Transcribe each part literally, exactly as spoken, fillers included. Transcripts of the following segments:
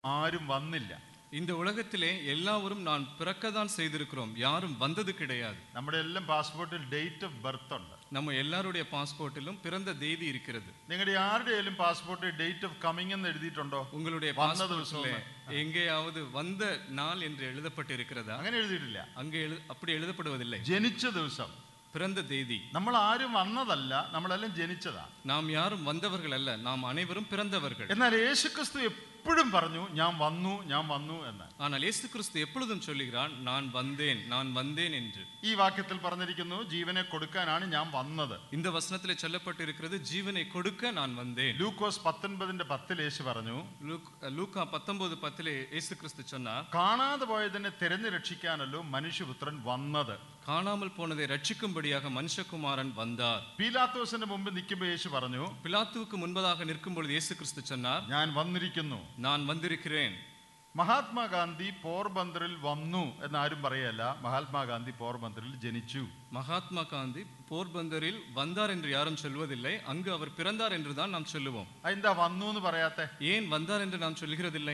ആരും വന്നില്ല. இந்த உலகத்திலே எல்லாரும் நான் பிறக்கதான் செய்திருக்கிறோம், யாரும் வந்தது கிடையாது. നമ്മുടെ എല്ലാം പാസ്പോർട്ടിൽ ഡേറ്റ് ഓഫ് ബർത്ത് ഉണ്ട്. நம்ம எல்லாருடைய பாஸ்போர்ட்டிலும் பிறந்த தேதி இருக்கிறது. നിങ്ങളുടെ ആരുടെയും പാസ്പോർട്ടിൽ ഡേറ്റ് ഓഫ് കമ്മിങ് എന്ന് എഴുതിയിട്ടുണ്ടോ? உங்களுடைய பாஸ்போர்ட்டிலே எங்கேயாவது வந்த நாள் என்று எழுதப்பட்டு இருக்கிறதா? അങ്ങനെ എഴുതിയിട്ടില്ല. அங்கே அப்படி எழுதப்படுவதில்லை. ജനിച്ച ദിവസം, பிறந்த தேதி. നമ്മൾ ആരും വന്നതല്ല, നമ്മളെല്ലാം ജനിച്ചതാ. நாம் யாரும் வந்தவர்கள் அல்ல, நாம் அனைவரும் பிறந்தவர்கள். എന്നാൽ യേശുക്രിസ്തു എപ്പോഴും പറഞ്ഞു ഞാൻ വന്നു ഞാൻ വന്നു എന്ന്. ஆனால் இயேசு கிறிஸ்து எப்பொழுதும் சொல்லுகிறான் நான் வந்தேன் நான் வந்தேன் என்று. ഈ വാക്യത്തിൽ പറഞ്ഞിരിക്കുന്നു ജീവനെ കൊടുക്കാനാണ് ഞാൻ വന്നത്. இந்த வசனத்திலே சொல்லப்பட்டிருக்கிறது ஜீவனை கொடுக்க நான் வந்தேன். ലൂക്കോസ് പത്തൊൻപതിന്റെ പത്തിൽ യേശു പറഞ്ഞു, லூக்கா பத்தொன்பது பத்திலே இயேசு கிறிஸ்து சொன்னார், കാണാതെ പോയതിനെ തിരഞ്ഞു രക്ഷിക്കാനല്ലോ മനുഷ്യപുത്രൻ വന്നത്. காணாமல் போனதை ரட்சிக்கும்படியாக மனுஷகுமாரன் வந்தார். പീലാത്തോസിന്റെ മുമ്പ് നിൽക്കുമ്പോൾ യേശു പറഞ്ഞു, பிலாத்துவுக்கு முன்பதாக நிற்கும் பொழுது இயேசு கிறிஸ்து சொன்னார் ഞാൻ വന്നിരിക്കുന്നു, நான் வந்திருக்கிறேன். മഹാത്മാഗാന്ധി പോർബന്തറിൽ വന്നു എന്നാരും പറയല്ല, മഹാത്മാഗാന്ധി പോർബന്തറിൽ ജനിച്ചു. மகாத்மா காந்தி போர்பந்தரில் வந்தார் என்று யாரும் சொல்வதில்லை, அங்கு அவர் பிறந்தார் என்றுதான் நாம் சொல்லுவோம். എന്താ വന്നു എന്ന് പറയാത്തെ? ஏன் வந்தார் என்று நாம் சொல்கிறதில்லை?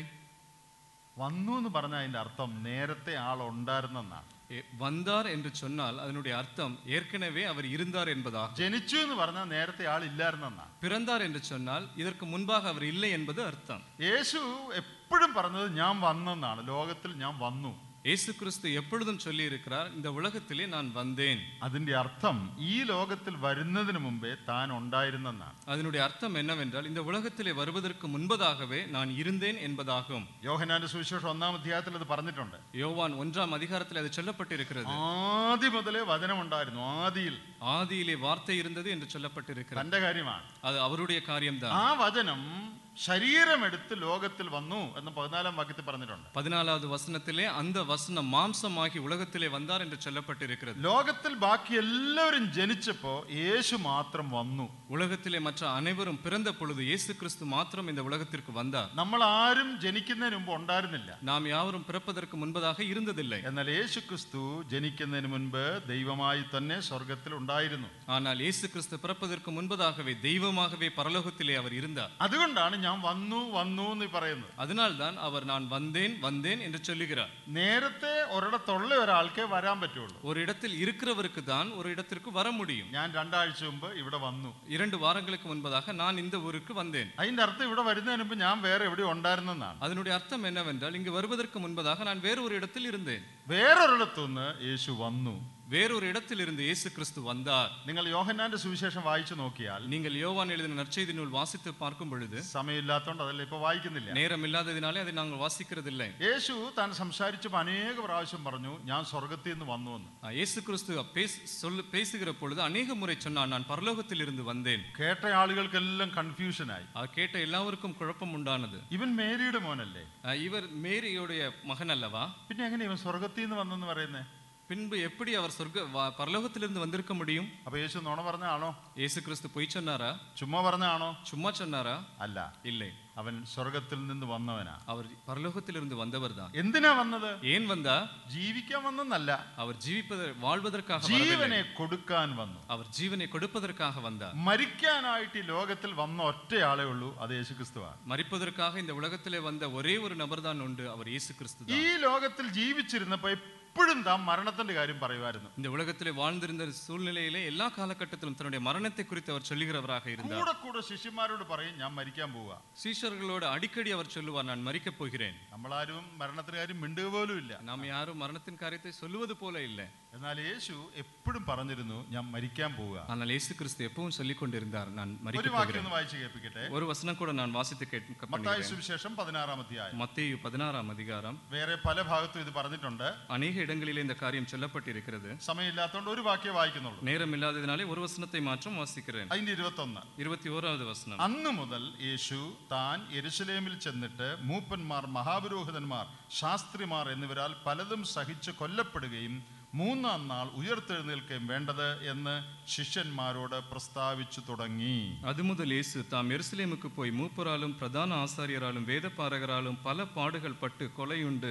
വന്നു എന്ന് പറഞ്ഞ അതിന്റെ അർത്ഥം നേരത്തെ ആൾ ഉണ്ടായിരുന്നെന്നാണ്. வந்தார் என்று சொன்னால் அதனுடைய அர்த்தம் ஏற்கனவே அவர் இருந்தார் என்பதாக. ജനിച്ചു എന്ന് പറഞ്ഞാൽ നേരത്തെ ആൾ ഇല്ലായിരുന്നെന്നാണ്. பிறந்தார் என்று சொன்னால் இதற்கு முன்பாக அவர் இல்லை என்பது அர்த்தம். യേശു എപ്പോഴും പറഞ്ഞത് ഞാൻ വന്നെന്നാണ്, ലോകത്തിൽ ഞാൻ വന്നു. இயேசு கிறிஸ்து எப்பொழுதும் சொல்லி இருக்கிறார் இந்த உலகத்திலே நான் வந்தேன். അതിന്റെ അർത്ഥം ഈ ലോകത്തിൽ വരുന്നതിന് മുമ്പേ താൻ ഉണ്ടായിരുന്നെന്നാണ്. அதனுடைய அர்த்தம் என்னவென்றால் இந்த உலகத்திலே வருவதற்கு முன்பதாகவே நான் இருந்தேன் என்பதாகும். യോഹന്നാന്റെ സുവിശേഷം ഒന്നാം അധ്യായത്തിൽ അത് പറഞ്ഞിട്ടുണ്ട്. யோவான் ஒன்றாம் அதிகாரத்தில் அது சொல்லப்பட்டிருக்கிறது. ആദി മുതലേ വചനം ഉണ്ടായിരുന്നു, ആദിയിൽ ஆதியிலே வார்த்தை இருந்தது என்று சொல்லப்பட்டிருக்கிறது. തന്റെ കാര്യമാണ്, அது அவருடைய காரியம்தான். ആ വചനം ശരീരമെടുത്ത് ലോകത്തിൽ വന്നു എന്ന് പതിനാലാം വാക്യത്തിൽ പറഞ്ഞിട്ടുണ്ട്. பதினாலாவது வசனத்திலே அந்த வசனம் மாம்சமாகி உலகத்திலே வந்தார் என்று சொல்லப்பட்டிருக்கிறது. ലോകത്തിൽ ബാക്കി എല്ലാവരും ജനിച്ചപ്പോ യേശു മാത്രം വന്നു. உலகத்திலே மற்ற அனைவரும் பிறந்த பொழுது இயேசு கிறிஸ்து மாத்திரம் இந்த உலகத்திற்கு வந்தார். നമ്മൾ ആരും ജനിക്കുന്നതിന് മുമ്പ് ഉണ്ടായിരുന്നില്ല. நாம் யாவரும் பிறப்பதற்கு முன்பதாக இருந்ததில்லை. എന്നാൽ യേശു ക്രിസ്തു ജനിക്കുന്നതിന് മുൻപ് ദൈവമായി തന്നെ സ്വർഗത്തിൽ ഉണ്ടായിരുന്നു. ஆனால் இயேசு கிறிஸ்து பிறப்பதற்கு முன்பதாகவே தெய்வமாகவே பரலோகத்திலே அவர் இருந்தார். അതുകൊണ്ടാണ് ഞാൻ വന്നു വന്നു എന്ന് പറയുന്നത്. அதனால்தான் அவர் நான் வந்தேன் வந்தேன் என்று சொல்லுகிறார். നേരത്തെ ഒരിടത്തുള്ള ഒരാൾക്കേ വരാൻ പറ്റുള്ളൂ. ஒரு இடத்தில் இருக்கிறவருக்கு தான் ஒரு இடத்திற்கு வர முடியும். ഞാൻ രണ്ടാഴ്ച മുമ്പ് ഇവിടെ വന്നു, இரண்டு வாரங்களுக்கு முன்பதாக நான் இந்த ஊருக்கு வந்தேன். അതിന്റെ അർത്ഥം ഇവിടെ വരുന്നതിന് മുമ്പ് ഞാൻ വേറെ എവിടെ ഉണ്ടായിരുന്നെന്നാണ്. அதனுடைய அர்த்தம் என்னவென்றால் இங்கு வருவதற்கு முன்பதாக நான் வேறு ஒரு இடத்தில் இருந்தேன். വേറൊരിടത്തുനിന്ന് യേശു വന്നു. வேறொரு இடத்தில் இருந்து இயேசு கிறிஸ்து வந்தார். നിങ്ങൾ യോഹന്നാന്റെ സുവിശേഷം വായിച്ചു നോക്കിയാൽ, நீங்கள் யோவான் எழுதின நற்செய்தி நூல் வாசித்து பார்க்கும் பொழுது, സമയമില്ലാത്തതുകൊണ്ട് അതല്ല ഇപ്പൊ വായിക്കുന്നില്ല, நேரம் இல்லாததினாலே அதை நாங்கள் வாசிக்கிறதில்லை. യേശു താൻ സംസാരിച്ചപ്പോൾ അനേക പ്രാവശ്യം പറഞ്ഞു ഞാൻ സ്വർഗത്തിൽ നിന്ന് വന്നു എന്ന്. இயேசு கிறிஸ்து சொல்லு பேசுகிற பொழுது அநேக முறை சொன்னார் நான் பரலோகத்தில் இருந்து வந்தேன். കേട്ട ആളുകൾക്കെല്ലാം കൺഫ്യൂഷനായി. அது கேட்ட எல்லாருக்கும் குழப்பம் உண்டானது. ഇവൻ മേരിയുടെ മോനല്ലേ, இவர் மேரியுடைய மகன் அல்லவா, പിന്നെ എങ്ങനെ ഇവൻ സ്വർഗത്തിൽ നിന്ന് വന്നെന്ന് പറയുന്നേ? பின்பு எப்படி அவர் சொர்க்க பரலோகத்திலிருந்து வந்திருக்க முடியும்? അപ്പൊ യേശു നുണ പറഞ്ഞാണോ? இயேசு கிறிஸ்து பொய் சொன்னாரா? ചുമ്മാ പറഞ്ഞാണോ? சும்மா சொன்னாரா? അല്ല, இல்லை, അവൻ സ്വർഗത്തിൽ നിന്ന് വന്നവനാ. அவர் பரலோகத்திலிருந்து வந்தவர் தான். എന്തിനാ വന്നത്? ஏன் வந்தா? ജീവിക്കാൻ വന്നല്ല, அவர் ஜீவிப்பத வாழ்வதற்காக ജീവനെ കൊടുക്കാൻ വന്നു. அவர் ஜீவனை கொடுப்பதற்காக வந்தார். മരിക്കാനായിട്ട് ഈ ലോകത്തിൽ വന്ന ഒറ്റയാളേ ഉള്ളൂ, അത് യേശുക്രിസ്തുവാണ്. மரிப்பதற்காக இந்த உலகத்திலே வந்த ஒரே ஒரு நபர் தான் உண்டு, அவர் இயேசு கிறிஸ்து தான். ഈ ലോകത്തിൽ ജീവിച്ചിരുന്നപ്പോ എപ്പോഴും താൻ മരണത്തിന്റെ കാര്യം പറയുമായിരുന്നു. இந்த உலகத்திலே வாழ்ந்திருந்த சூழ்நிலையிலே எல்லா காலகட்டத்திலும் தன்னுடைய மரணத்தை குறித்து அவர் சொல்லுகிறவராக இருந்தார். കൂടെ കൂടെ ശിഷ്യന്മാരോട് പറയും ഞാൻ മരിക്കാൻ പോവാ. சீஷர்களோடு அடிக்கடி அவர் சொல்லுவார் நான் மரிக்கப் போகிறேன். നമ്മളാരും മരണത്തിന്റെ കാര്യം മിണ്ടുക പോലും ഇല്ല. நாம் யாரும் மரணத்தின் காரியத்தை சொல்லுவது போல இல்லை. എന്നാൽ യേശു എപ്പോഴും പറഞ്ഞിരുന്നു ഞാൻ മരിക്കാൻ പോവുക. ஆனால் இயேசு கிறிஸ்து எப்பவும் சொல்லிக் கொண்டிருந்தார் நான் ഒരു மரிக்கப் വാക്യം போகிறேன். ഒന്ന് വായിച്ചു കേൾപ്പിക്കട്ടെ. ஒரு வசனம் கூட நான் வாசித்து கேட்க മത്തായി സുവിശേഷം പതിനാറാം അധ്യായം. மத்தேயு பதினாறாம் அதிகாரம். വേറെ പല ഭാഗത്തും ഇത് പറഞ്ഞിട്ടുണ്ട്, அநேக இடங்களிலே இந்த காரியம் சொல்லப்பட்டிருக்கிறது. സമയമില്ലാത്തതുകൊണ്ട് ഒരു വാക്യം വായിക്കുന്നുള്ളൂ. நேரம் இல்லாததினாலே ஒரு வசனத்தை மாற்றம் வாசிக்கிறேன். അതിന്റെ ഇരുപത്തൊന്ന്. இருபத்தி ஓராவது வசனம். അന്നു മുതൽ യേശു താൻ യെരുശലേമിൽ ചെന്നിട്ട് മൂപ്പന്മാർ, മഹാപുരോഹിതന്മാർ, ശാസ്ത്രിമാർ എന്നിവരാൽ പലതും സഹിച്ച് കൊല്ലപ്പെടുകയും മൂന്നാം നാൾ ഉയർത്തെഴുന്നേൽക്കുകയും വേണ്ടത് എന്ന് ശിഷ്യന്മാരോട് പ്രസ്താവിച്ചു തുടങ്ങി. அது முதல் இயேசு தாம் எருசலேமுக்கு போய் மூப்பராலும் பிரதான ஆசாரியராலும் வேதபாரகராலும் பல பாடுகள் பட்டு கொலையுண்டு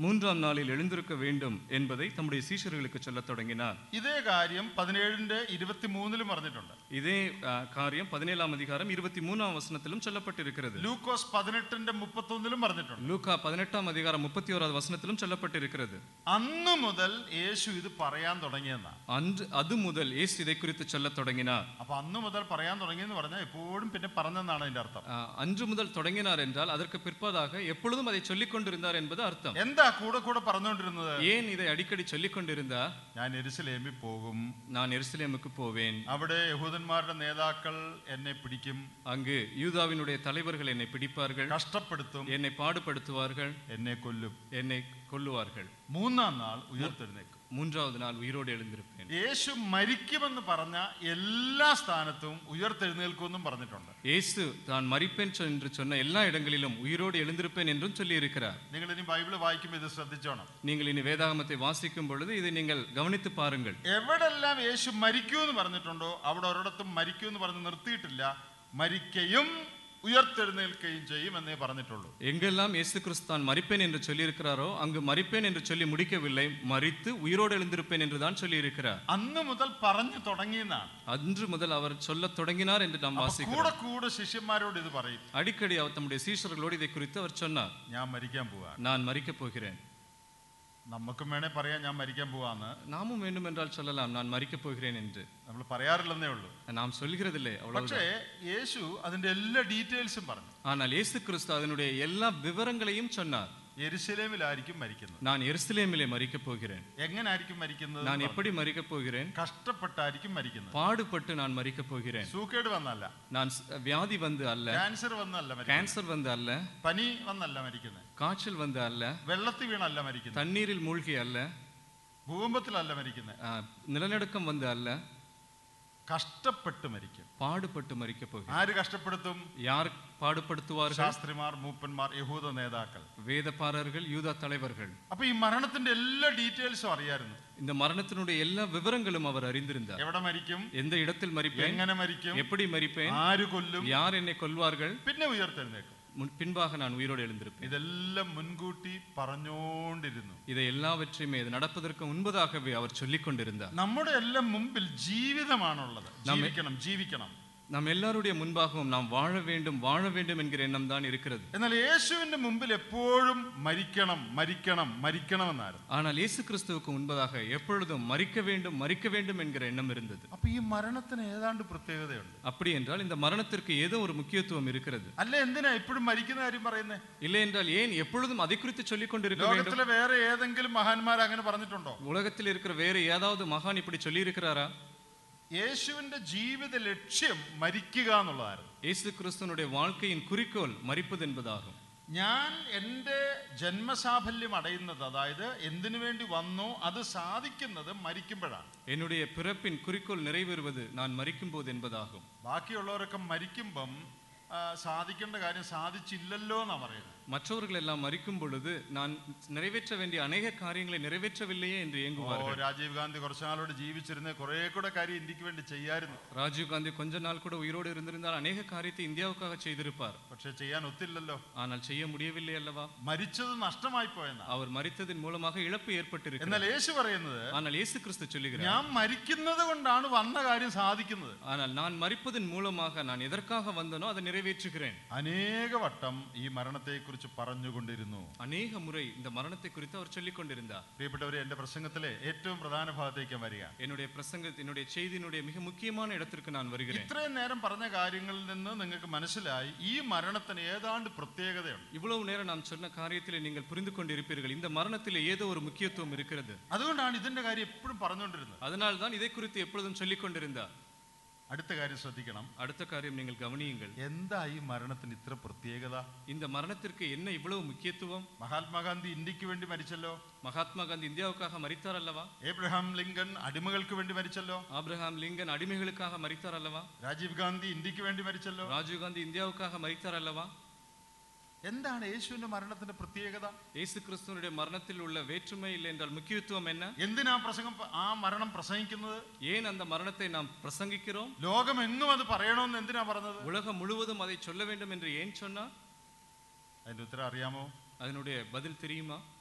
மூன்றாம் நாளில் எழுந்திருக்க வேண்டும் என்பதை தம்முடைய சீஷர்களுக்கு சொல்லத் தொடங்கினார். ഇതേ കാര്യം പതിനേഴിന്റെ ഇരുപത്തിമൂന്നിലും പറഞ്ഞിട്ടുണ്ട്. இதே அஹ், காரியம் பதினேழாம் அதிகாரம் இருபத்தி மூணாம் வசனத்திலும் சொல்லப்பட்டிருக்கிறது. ലൂക്കോസ് പതിനെട്ടിന്റെ മുപ്പത്തൊന്നിലും പറഞ്ഞിട്ടുണ്ട്. லூக்கா பதினெட்டாம் அதிகாரம் முப்பத்தி ஓராவது வசனத்திலும் சொல்லப்பட்டிருக்கிறது. അന്ന് മുതൽ യേശു ഇത് പറയാൻ തുടങ്ങിയെന്നാ. அன்று அது முதல் இயேசு இதை குறித்து சொல்லத் தொடங்கினார். അപ്പൊ അന്ന് മുതൽ പറയാൻ തുടങ്ങിയെന്ന് പറഞ്ഞാൽ എപ്പോഴും പിന്നെ പറഞ്ഞെന്നാണ് അതിന്റെ അർത്ഥം. அஹ், அன்று முதல் தொடங்கினார் என்றால் அதற்கு பிற்பாதாக எப்பொழுதும் அதை சொல்லிக் கொண்டிருந்தார் என்பது அர்த்தம். എന്താ കൂടെ കൂടെ പറഞ്ഞുകൊണ്ടിരുന്നത്? ஏன் இதை அடிக்கடி சொல்லிக் கொண்டிருந்தார்? ഞാൻ യെരൂശലേമിൽ പോകും, நான் எருசலேமுக்கு போவேன், അവിടെ യഹൂദന്മാരുടെ നേതാക്കൾ എന്നെ പിടിക്കും, அங்கு யூதாவினுடைய தலைவர்கள் என்னை பிடிப்பார்கள், കഷ്ടപ്പെടുത്തും, என்னை பாடுபடுத்துவார்கள், എന്നെ കൊല്ലും, என்னை கொல்லுவார்கள், മൂന്നാം നാൾ ഉയർത്തെഴുന്നേക്കും. மூன்றாவது நாள் உயிரோடு எழுந்திருப்பேன். യേശു മരിക്കുമെന്ന് പറഞ്ഞ എല്ലാ സ്ഥാനത്തും ഉയർത്തെഴുന്നേൽക്കുമെന്നും പറഞ്ഞിട്ടുണ്ട്. இயேசு தான் மரிப்பேன் என்று சொன்ன எல்லா இடங்களிலும் உயிரோடு எழுந்திருப்பேன் என்றும் சொல்லி இருக்கிறார். നിങ്ങൾ ഇനി ബൈബിള് വായിക്കുമ്പോൾ ഇത് ശ്രദ്ധിച്ചോണം. நீங்கள் இனி வேதாகமத்தை வாசிக்கும் பொழுது இதை நீங்கள் கவனித்து பாருங்கள். എവിടെല്ലാം യേശു മരിക്കൂന്ന് പറഞ്ഞിട്ടുണ്ടോ അവിടെ ഒരിടത്തും മരിക്കൂന്ന് പറഞ്ഞ് നിർത്തിയിട്ടില്ല. മരിക്കയും ഉയർത്തെഴുന്നേൽക്കുകയും ചെയ്യും എന്നേ പറഞ്ഞിട്ടുള്ളൂ. எங்கெல்லாம் இயேசு கிறிஸ்து தான் மரிப்பேன் என்று சொல்லி இருக்கிறாரோ அங்கு மரிப்பேன் என்று சொல்லி முடிக்கவில்லை, மரித்து உயிரோடு எழுந்திருப்பேன் என்று தான் சொல்லி இருக்கிறார். അന്ന് മുതൽ പറഞ്ഞു തുടങ്ങിയെന്നാണ്. அன்று முதல் அவர் சொல்லத் தொடங்கினார் என்று நாம் കൂടെ வாசிக்கிறோம். കൂടെ ശിഷ്യന്മാരോട് ഇത് പറയും. அடிக்கடி அவர் தம்முடைய சீஷர்களோடு இதை குறித்து அவர் சொன்னார், ഞാൻ മരിക്കാൻ പോവാ. நான் மரிக்கப் போகிறேன். നമുക്കും വേണേ പറയാം ഞാൻ മരിക്കാൻ പോവാന്ന്. நாமும் வேண்டும் என்றால் சொல்லலாம், நான் மரிக்கப் போகிறேன் என்று. നമ്മൾ പറയാറില്ലെന്നേ ഉള്ളൂ. நாம் சொல்கிறதில்லை പക്ഷേ அவ்வளவுதான். യേശു അതിന്റെ എല്ലാ ഡീറ്റെയിൽസും പറഞ്ഞു. ஆனால் இயேசு கிறிஸ்து அதனுடைய எல்லா விவரங்களையும் சொன்னார். യെരൂശലേമിലായിരിക്കും മരിക്കുന്നത്. நான் எருசலேமிலே மரிக்கப் போகிறேன். എങ്ങനായിരിക്കും മരിക്കുന്നത്? நான் எப்படி மரிக்கப் போகிறேன்? കഷ്ടപ്പെട്ടായിരിക്കും മരിക്കുന്നത്. பாடுபட்டு நான் மரிக்கப் போகிறேன். സൂക്കേട് വന്നല്ല, நான் ஸ்- வியாதி வந்து அல்ல, ക്യാൻസർ വന്നല്ല മരിക്കുന്നത്, கேன்சர் வந்து அல்ல, പനി വന്നല്ല മരിക്കുന്നത്, காய்ச்சல் வந்து அல்ல, വെള്ളത്തിൽ വീണല്ല മരിക്കുന്നത്, தண்ணீரில் மூழ்கி அல்ல, ഭൂകമ്പത്തിലല്ല മരിക്കുന്നത്, ஆ, நிலநடுக்கம் வந்து அல்ல, കഷ്ടപ്പെട്ട് മരിക്കും. பாடுபட்டு மரிக்கப் போகிறேன். ആര് കഷ്ടപ്പെടുത്തും? யார் பாடுபடுத்துவார்கள்? ശാസ്ത്രിമാർ, മൂപ്പന്മാർ, യഹൂദ നേതാക്കൾ. வேதபாரர்கள், யூதா தலைவர்கள். അപ്പൊ ഈ മരണത്തിന്റെ എല്ലാ ഡീറ്റെയിൽസും അറിയായിരുന്നു. இந்த மரணத்தினுடைய எல்லா விவரங்களும் அவர் அறிந்திருந்தார். എവിടെ മരിക്കും, எந்த இடத்தில் மரிப்பேன், എങ്ങനെ മരിക്കും, எப்படி மரிப்பேன், ആര് കൊല്ലും, யார் என்னை கொல்வார்கள், പിന്നെ ഉയർത്തെഴുന്നേക്കും. முன்- பின்பாக நான் உயிரோடு எழுந்திருப்பேன். ഇതെല്ലാം മുൻകൂട്ടി പറഞ്ഞോണ്ടിരുന്നു. இதை எல்லாவற்றையுமே இது நடப்பதற்கு முன்பதாகவே அவர் சொல்லிக் கொண்டிருந்தார். നമ്മുടെ എല്ലാം മുമ്പിൽ ജീവിതമാണുള്ളത്. ജീവിക്കണം, ജീവിക്കണം. நாம் எல்லாருடைய முன்பாகவும் நாம் வாழ வேண்டும் வாழ வேண்டும் என்கிற எண்ணம் தான் இருக்கிறது. എന്നാൽ യേശുവിന്റെ മുമ്പിൽ എപ്പോഴും മരിക്കണം, മരിക്കണം, മരിക്കണം എന്നായിരുന്നു. ஆனால் இயேசு கிறிஸ்துவுக்கு முன்பதாக எப்பொழுதும் மரிக்க வேண்டும் மரிக்க வேண்டும் என்கிற எண்ணம் இருந்தது. അപ്പൊ ഈ മരണത്തിന് ഏതാണ്ട് പ്രത്യേകതയുണ്ട്. அப்படி என்றால் இந்த மரணத்திற்கு ஏதோ ஒரு முக்கியத்துவம் இருக்கிறது. അല്ല, എന്തിനാ എപ്പോഴും മരിക്കുന്ന കാര്യം പറയുന്നേ? இல்லை என்றால் ஏன் எப்பொழுதும் அதை குறித்து சொல்லிக் கொண்டிருக்க வேண்டும்? ലോകത്തിലെ വേറെ ഏതെങ്കിലും മഹാന്മാർ അങ്ങനെ പറഞ്ഞിട്ടുണ്ടോ? உலகத்தில் இருக்கிற வேற ஏதாவது மகான் இப்படி சொல்லி இருக்கிறாரா? യേശുവിന്റെ ജീവിത ലക്ഷ്യം മരിക്കുക എന്നുള്ളതായിരുന്നു. இயேசு கிறிஸ்துவனுடைய வாழ்க்கையின் குறிக்கோள் மரிப்பது என்பதாகும். ഞാൻ എൻ്റെ ജന്മസാഫല്യം അടയുന്നത്, അതായത് എന്തിനു വേണ്ടി വന്നോ അത് സാധിക്കുന്നത് മരിക്കുമ്പോഴാണ്. என்னுடைய பிறப்பின் குறிக்கோள் நிறைவேறுவது நான் மரிக்கும் போது என்பதாகும். ബാക്കിയുള്ളവരൊക്കെ മരിക്കുമ്പം ആ, സാധിക്കേണ്ട കാര്യം സാധിച്ചില്ലല്ലോ എന്നാ പറയുന്നത്. மற்றவர்கள் எல்லாம் மரிக்கும் பொழுது நான் நிறைவேற்ற வேண்டிய அநேக காரியங்களை நிறைவேற்றவில்லையே என்று ഓ, ஏங்குவார்கள். രാജീവ് ഗാന്ധി കുറച്ചു നാളോട് ജീവിച്ചിരുന്ന കുറെ കൂടെ കാര്യം ഇന്ത്യക്ക് വേണ്ടി ചെയ്യായിരുന്നു. ராஜீவ் காந்தி கொஞ்ச நாள் கூட உயிரோடு இருந்திருந்தால் அநேக காரியத்தை இந்தியாவுக்காக செய்திருப்பார். പക്ഷെ ചെയ്യാൻ ഒത്തില്ലല്ലോ. ஆனால் செய்ய முடியவில்லை அல்லவா? മരിച്ചത് നഷ്ടമായി പോയെന്നാ. அவர் மரித்ததின் மூலமாக இழப்பு ஏற்பட்டிருக்கிறது. എന്നാൽ യേശു പറയുന്നത്, ஆனால் இயேசு கிறிஸ்து சொல்லுகிறார், ഞാൻ മരിക്കുന്നത് കൊണ്ടാണ് വന്ന കാര്യം സാധിക്കുന്നത്. ஆனால் நான் മരിப்பதன் மூலமாக நான் எதற்காக வந்தனோ அதை நிறைவேற்றுகிறேன். അനേക വട്ടം ഈ മരണത്തെ കുറിച്ച് പറഞ്ഞുകൊണ്ടിരുന്നു. அநேக முறை இந்த மரணத்தை குறித்து அவர் சொல்லிக் கொண்டிருந்தார். പ്രിയപ്പെട്ടവരെ, എന്റെ പ്രസംഗത്തിലെ ഏറ്റവും പ്രധാന ഭാഗത്തേക്ക് വരിക. என்னுடைய பிரசங்க என்னுடைய செய்தியினுடைய மிக முக்கியமான இடத்திற்கு நான் வருகிறேன். ഇത്രയും നേരം പറഞ്ഞ കാര്യങ്ങളിൽ നിന്ന് നിങ്ങൾക്ക് മനസ്സിലായി ഈ മരണത്തിന് ഏതാണ്ട് പ്രത്യേകതയുണ്ട്. இவ்வளவு நேரம் நாம் சொன்ன காரியத்திலே நீங்கள் புரிந்து கொண்டிருப்பீர்கள், இந்த மரணத்திலே ஏதோ ஒரு முக்கியத்துவம் இருக்கிறது. അതുകൊണ്ടാണ് ഇതിന്റെ കാര്യം എപ്പോഴും പറഞ്ഞുകൊണ്ടിരുന്നത്. அதனால் தான் இதை குறித்து எப்பொழுதும் சொல்லிக் கொண்டிருந்தார். അടുത്ത കാര്യം ശ്രദ്ധിക്കണം. அடுத்த காரியம் நீங்கள் கவனியுங்கள். എന്താ ഈ മരണത്തിന് ഇത്ര പ്രത്യേകത? இந்த மரணத்திற்கு என்ன இவ்வளவு முக்கியத்துவம்? മഹാത്മാഗാന്ധി ഇന്ത്യക്ക് വേണ്ടി മരിച്ചല്ലോ. மகாத்மா காந்தி இந்தியாவுக்காக மரித்தார் அல்லவா? ഏബ്രഹാം ലിങ്കൺ അടിമകൾക്ക് വേണ്ടി മരിച്ചല്ലോ. ஆபிரகாம் லிங்கன் அடிமைகளுக்காக மரித்தார் அல்லவா? രാജീവ് ഗാന്ധി ഇന്ത്യക്ക് വേണ്ടി മരിച്ചല്ലോ. ராஜீவ் காந்தி இந்தியாவுக்காக மரித்தார் அல்லவா? എന്താണ് യേശുവിന്റെ മരണത്തിന്റെ പ്രത്യേകത? இயேசு கிறிஸ்துவனுடைய மரணத்தில் உள்ள வேற்றுமை இல்லை என்றால் முக்கியத்துவம் என்ன? എന്തിനാ പ്രസംഗം ആ മരണം പ്രസംഗിക്കുന്നത്? ஏன் அந்த மரணத்தை நாம் பிரசங்கிக்கிறோம்? ലോകമെങ്ങും അത് പറയണമെന്ന് എന്തിനാ പറഞ്ഞത്? உலகம் முழுவதும் அதை சொல்ல வேண்டும் என்று ஏன் சொன்னார்? അതിന്റെ ഉത്തരം അറിയാമോ? அதனுடைய பதில் தெரியுமா?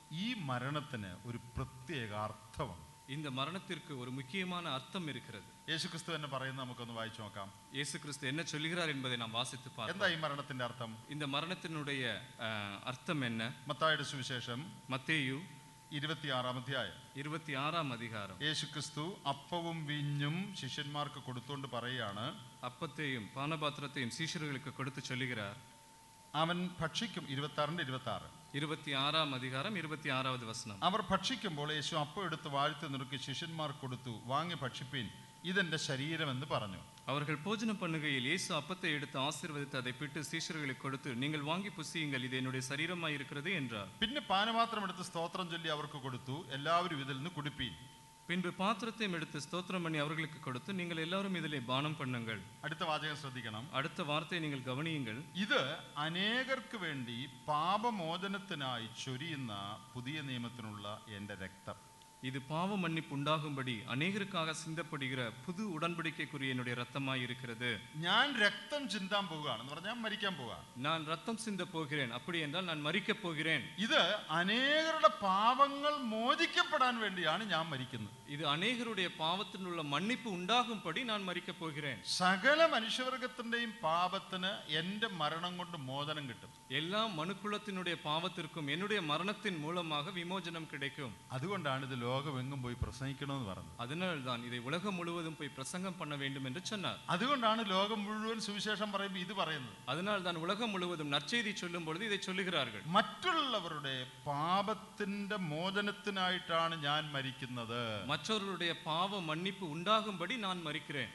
ഈ മരണത്തിന് ഒരു പ്രത്യേക അർത്ഥമുണ്ട്. இந்த மரணத்திற்கு ஒரு முக்கியமான அர்த்தம் இருக்கிறது. യേശുക്രിസ്തു തന്നെ പറയുന്നത് നമുക്കൊന്ന് വായിച്ചു നോക്കാം. இயேசு கிறிஸ்து என்ன சொல்கிறார் என்பதை நாம் வாசித்து பார்ப்போம். എന്താ ഈ മരണത്തിന്റെ അർത്ഥം? இந்த மரணத்தினுடைய அர்த்தம் என்ன? മത്തായിയുടെ സുവിശേഷം மத்தேயு ഇരുപത്തിയാറാം അധ്യായം இருபத்தி ஆறாம் அதிகாரம். യേശുക്രിസ്തു അപ്പവും വീഞ്ഞും ശിഷ്യന്മാർക്ക് കൊടുത്തുകൊണ്ട് പറയാണ്, அப்பத்தையும் பானபாத்திரத்தையும் சீஷர்களுக்கு கொடுத்து சொல்லுகிறார். അവൻ ഭക്ഷിക്കും. ഇരുപത്തി ആറിന്റെ ഇരുപത്തി ആറ് இருபத்தி ஆறாம் அதிகாரம் இருபத்தி ஆறாவது வசனம். അവർ ഭക്ഷിക്കുമ്പോൾ യേശു അപ്പം എടുത്ത് വാഴ്ത്തി നുറുക്കി ശിഷ്യന്മാർക്ക് കൊടുത്തു, വാങ്ങി ഭക്ഷിപ്പീൻ, ഇതെന്റെ ശരീരം എന്ന് പറഞ്ഞു. அவர்கள் போஜனம் பண்ணுகையில் இயேசு அப்பத்தை எடுத்து ஆசீர்வதித்து அதை பிட்டு சீஷர்களுக்கு கொடுத்து, நீங்கள் வாங்கி புசியுங்கள், இது என்னுடைய சரீரமாய் இருக்கிறது என்றார். പിന്നെ പാനപാത്രം എടുത്ത് സ്തോത്രം ചൊല്ലി അവർക്ക് കൊടുത്തു, എല്ലാവരും ഇതിൽ നിന്ന് കുടിപ്പീൻ. பின்பு பாத்திரத்தையும் எடுத்து ஸ்தோத்திரம் பண்ணி அவர்களுக்கு கொடுத்து, நீங்கள் எல்லாரும் இதிலே பானம் பண்ணுங்கள். അടുത്ത വാചകം ശ്രദ്ധിക്കണം. அடுத்த வார்த்தையை நீங்கள் கவனியுங்கள். ഇത് അനേകർക്ക് വേണ്ടി പാപമോചനത്തിനായി ചൊരിയുന്ന പുതിയ നിയമത്തിനുള്ള എന്റെ രക്തം. இது பாவ மன்னிப்பு உண்டாகும்படி அநேகருக்காக சிந்தப்படுகிற புது உடன்படிக்கைக்குரிய என்னுடைய ரத்தமாய் இருக்கிறது. ഞാൻ രക്തം ചിന്താൻ പോവുകയാണെന്ന് പറഞ്ഞാൽ മരിക്കാൻ പോവുകയാണ്. நான் ரத்தம் சிந்த போகிறேன், அப்படி என்றால் நான் மரிக்க போகிறேன். ഇത് അനേകരുടെ പാപങ്ങൾ മോചിക്കപ്പെടാൻ വേണ്ടിയാണ് ഞാൻ മരിക്കുന്നത്. இது அநேகருடைய பாவத்தினுள்ள மன்னிப்பு உண்டாகும்படி நான் மரிக்க போகிறேன். സകല മനുഷ്യവർഗത്തിന്റെയും പാപത്തിന് എന്റെ മരണം കൊണ്ട് മോചനം കിട്ടും. எல்லா மனுக்குலத்தினுடைய பாவத்திற்கும் என்னுடைய மரணத்தின் மூலமாக விமோசனம் கிடைக்கும். അതുകൊണ്ടാണ് ഇത് ലോകമെങ്ങും പോയി പ്രസംഗിക്കണമെന്ന് പറഞ്ഞത്. அதனால் தான் இதை உலகம் முழுவதும் போய் பிரசங்கம் பண்ண வேண்டும் என்று சொன்னார். അതുകൊണ്ടാണ് ലോകം മുഴുവൻ സുവിശേഷം പറയുമ്പോൾ ഇത് പറയുന്നത്. அதனால் தான் உலகம் முழுவதும் நற்செய்தி சொல்லும் பொழுது இதை சொல்லுகிறார்கள். മറ്റുള്ളവരുടെ പാപത്തിന്റെ മോചനത്തിനായിട്ടാണ് ഞാൻ മരിക്കുന്നത്. மற்றவர்களுடைய பாவ மன்னிப்பு உண்டாகும்படி நான் மரிக்கிறேன்.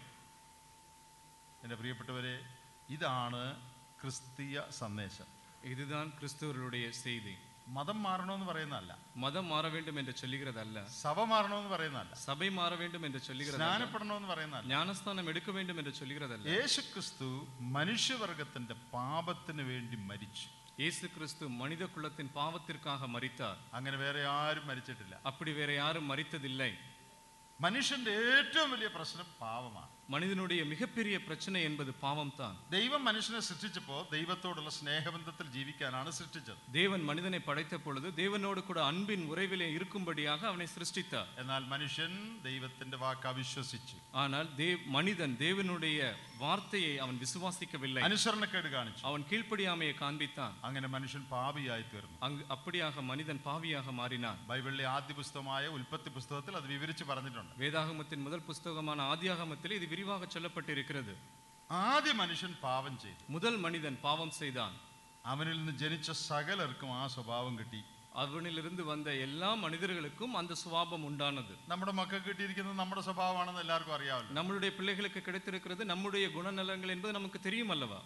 എൻ്റെ പ്രിയപ്പെട്ടവരെ, ഇതാണ് ക്രിസ്തീയ സന്ദേശം. இதுதான் கிறிஸ்தவர்களுடைய செய்தி. മതം മാറണമെന്ന് പറയുന്നതല്ല, மதம் மாற வேண்டும் என்று சொல்லுகிறதல்ல, സഭ മാറണമെന്ന് പറയുന്നതല്ല, சபை மாற வேண்டும் என்று சொல்லுகிறதல்ல, സ്നാനപ്പെടണമെന്ന് പറയുന്നതല്ല, ஞானஸ்தானம் எடுக்க வேண்டும் என்று சொல்லுகிறதல்ல. യേശുക്രിസ്തു മനുഷ്യവർഗത്തിന്റെ പാപത്തിന് വേണ്ടി മരിച്ചു. இயேசு கிறிஸ்து மனித குலத்தின் பாவத்திற்காக மரித்தார். അങ്ങനെ വേറെ ആരും മരിച്ചിട്ടില്ല. அப்படி வேற யாரும் மரித்ததில்லை. മനുഷ്യന്റെ ഏറ്റവും വലിയ പ്രശ്നം പാപമാണ്. மனிதனுடைய மிகப்பெரிய பிரச்சனை என்பது பாவம் தான். ദൈവം മനുഷ്യനെ സൃഷ്ടിച്ചപ്പോൾ ദൈവത്തോടുള്ള സ്നേഹബന്ധത്തിൽ ജീവിക്കാനാണ് സൃഷ്ടിച്ചത്. தேவன் மனிதனை படைத்த பொழுது தேவனோடு கூட அன்பின் உறவிலே இருக்கும்படியாக அவனை சிருஷ்டித்தார். എന്നാൽ മനുഷ്യൻ ദൈവത്തിന്റെ വാക്ക് അവിശ്വസിച്ചു. ஆனால் தேவ் மனிதன் தேவனுடைய வார்த்தையை அவன் விசுவாசிக்கவில்லை. അനുസരണക്കേട് കാണിച്ചു. அவன் கீழ்ப்படியாமையை காண்பித்தான். അങ്ങനെ മനുഷ്യൻ പാപിയായി തീർന്നു. அங்கு அப்படியாக மனிதன் பாவியாக மாறினான். ബൈബിളിലെ ആദ്യ പുസ്തകമായ ഉൽപ്പത്തി പുസ്തകത്തിൽ അത് വിവരിച്ച് പറഞ്ഞിട്ടുണ്ട്. வேதாகமத்தின் முதல் புஸ்தகமான ஆதியாகமத்தில் இது விரிவாக சொல்லப்பட்டிருக்கிறது. ആദ്യ മനുഷ്യൻ പാപം ചെയ്തു. முதல் மனிதன் பாவம் செய்தான். അവനിൽ നിന്ന് ജനിച്ച സകലർക്കും ആ സ്വഭാവം കിട്ടി. அவனிலிருந்து வந்த எல்லா மனிதர்களுக்கும் அந்த சுபாவம் உண்டானது. നമ്മുടെ മക്കൾക്ക് കിട്ടിയിരിക്കുന്നത് നമ്മുടെ സ്വഭാവമാണെന്ന് എല്ലാവർക്കും അറിയാമല്ലോ. நம்மளுடைய பிள்ளைகளுக்கு கிடைத்திருக்கிறது நம்முடைய குணநலங்கள் என்பது நமக்கு தெரியும் அல்லவா?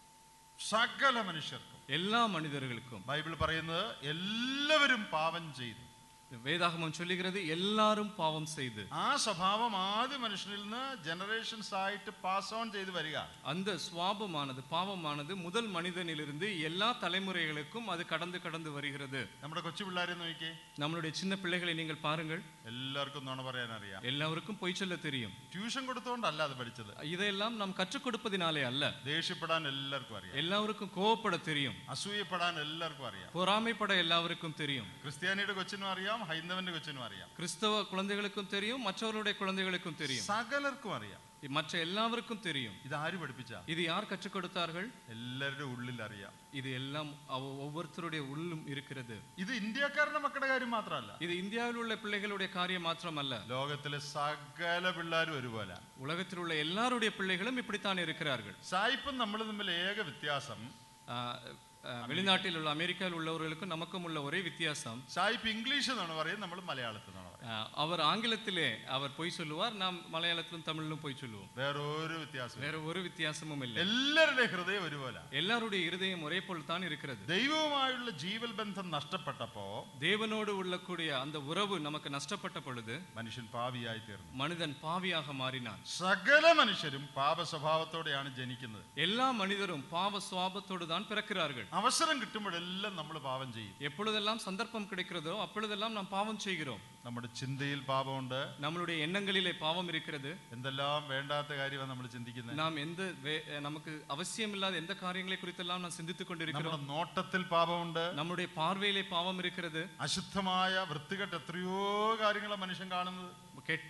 സകല മനുഷ്യർക്കും, எல்லா மனிதர்களுக்கும். ബൈബിൾ പറയുന്നത് എല്ലാവരും പാപം ചെയ്തു. வேதாகமம் சொல்லுகிறது எல்லாரும் பாவம் செய்து. ആ സ്വഭാവം ആദ്യ മനുഷ്യനിൽ നിന്ന് ജനറേഷൻസ് ആയിട്ട് പാസ് ഓൺ ചെയ്തു വരിക. அந்த சுபாவமானது பாவமானது முதல் மனிதனிலிருந்து எல்லா தலைமுறைகளுக்கும் அது கடந்து கடந்து வருகிறது. നമ്മുടെ കൊച്ചു പിള്ളേരെ നോക്കിക്കേ. நம்மளுடைய சின்ன பிள்ளைகளை நீங்கள் பாருங்கள். എല്ലാവർക്കും നുണ പറയാൻ അറിയാം. எல்லாருக்கும் பொய் சொல்ல தெரியும். ട്യൂഷൻ കൊടുത്തോണ്ടല്ല അത് പഠിച്ചത്. இதையெல்லாம் நாம் கற்றுக் கொடுப்பதினாலே அல்ல. ദേഷ്യപ്പെടാൻ എല്ലാവർക്കും അറിയാം. எல்லாருக்கும் கோவப்பட தெரியும். അസൂയപ്പെടാൻ എല്ലാവർക്കും അറിയാം. பொறாமைப்பட எல்லாருக்கும் தெரியும். ക്രിസ്ത്യാനിയുടെ കൊച്ചിനും അറിയാം, ഹൈന്ദവന്റെ കൊച്ചിനും അറിയാം. கிறிஸ்தவ குழந்தைகளுக்கும் தெரியும், மற்றவர்களுடைய குழந்தைகளுக்கும் தெரியும். സകലർക്കും അറിയാം. மற்ற எல்லாருக்கும் தெரியும். ഇത് ആര് പഠിപ്പിച്ച? இது யார் கற்றுக் கொடுத்தார்கள்? എല്ലാവരുടെ ഉള്ളിൽ അറിയാം. இது எல்லாம் ஒவ்வொருத்தருடைய உள்ளும் இருக்கிறது. ഇത് ഇന്ത്യക്കാരുടെ മക്കളുടെ കാര്യം മാത്രമല്ല, இது இந்தியாவில் உள்ள பிள்ளைகளுடைய காரியம் மாத்திரமல்ல, ലോകത്തിലെ സകല പിള്ളേരും ഒരുപോലെ. உலகத்தில் உள்ள எல்லாருடைய பிள்ளைகளும் இப்படித்தான் இருக்கிறார்கள். സായിപ്പും നമ്മൾ തമ്മിൽ ഏക വ്യത്യാസം, வெளிநாட்டில் உள்ள அமெரிக்காவில் உள்ளவர்களுக்கும் நமக்கும் உள்ள ஒரே வித்தியாசம், സായിപ്പ് ഇംഗ്ലീഷ് എന്നാണ് പറയുന്നത്, നമ്മൾ മലയാളത്തിൽ നിന്നാണ് പറയുന്നത്. அவர் ஆங்கிலத்திலே அவர் பொய் சொல்லுவார், நாம் மலையாளத்திலும் தமிழிலும் பொய் சொல்லுவோம். വേറെ ഒരു വ്യത്യാസം, வேற ஒரு வித்தியாசமும் இல்லை. എല്ലാവരുടെ ഹൃദയം ഒരുപോലെ, எல்லாருடைய இருதயம் ஒரே போல் தான் இருக்கிறது. ദൈവവുമായുള്ള ജീവൽ ബന്ധം നഷ്ടപ്പെട്ടപ്പോ, தேவனோடு உள்ள கூடிய அந்த உறவு நமக்கு நஷ்டப்பட்ட பொழுது മനുഷ്യൻ പാപിയായി തീർന്നു. மனிதன் பாவியாக மாறினான். സകല മനുഷ്യരും പാപ സ്വഭാവത്തോടെയാണ് ജനിക്കുന്നത്. எல்லா மனிதரும் பாவ சுபாவத்தோடு தான் பிறக்கிறார்கள். അവസരം കിട്ടുമ്പോഴെല്ലാം നമ്മൾ പാപം ചെയ്യും. எப்பொழுதெல்லாம் சந்தர்ப்பம் கிடைக்கிறதோ அப்பொழுதெல்லாம் நாம் பாவம் செய்கிறோம். നമ്മുടെ ചിന്തയിൽ പാപമുണ്ട്. நம்மளுடைய எண்ணங்களிலே பாவம் இருக்கிறது. എന്തെല്ലാം വേണ്ടാത്ത കാര്യമാണ് നമ്മൾ ചിന്തിക്കുന്നത്. நாம் எந்த நமக்கு அவசியமில்லாத எந்த காரியங்களை குறித்தெல்லாம் நாம் சிந்தித்துக் கொண்டிருக்கிறோம். നമ്മുടെ നോട്ടത്തിൽ പാപമുണ്ട്. நம்முடைய பார்வையிலே பாவம் இருக்கிறது. അശുദ്ധമായ വൃത്തികെട്ട എത്രയോ കാര്യങ്ങളെ മനുഷ്യൻ കാണുന്നത്. கெட்ட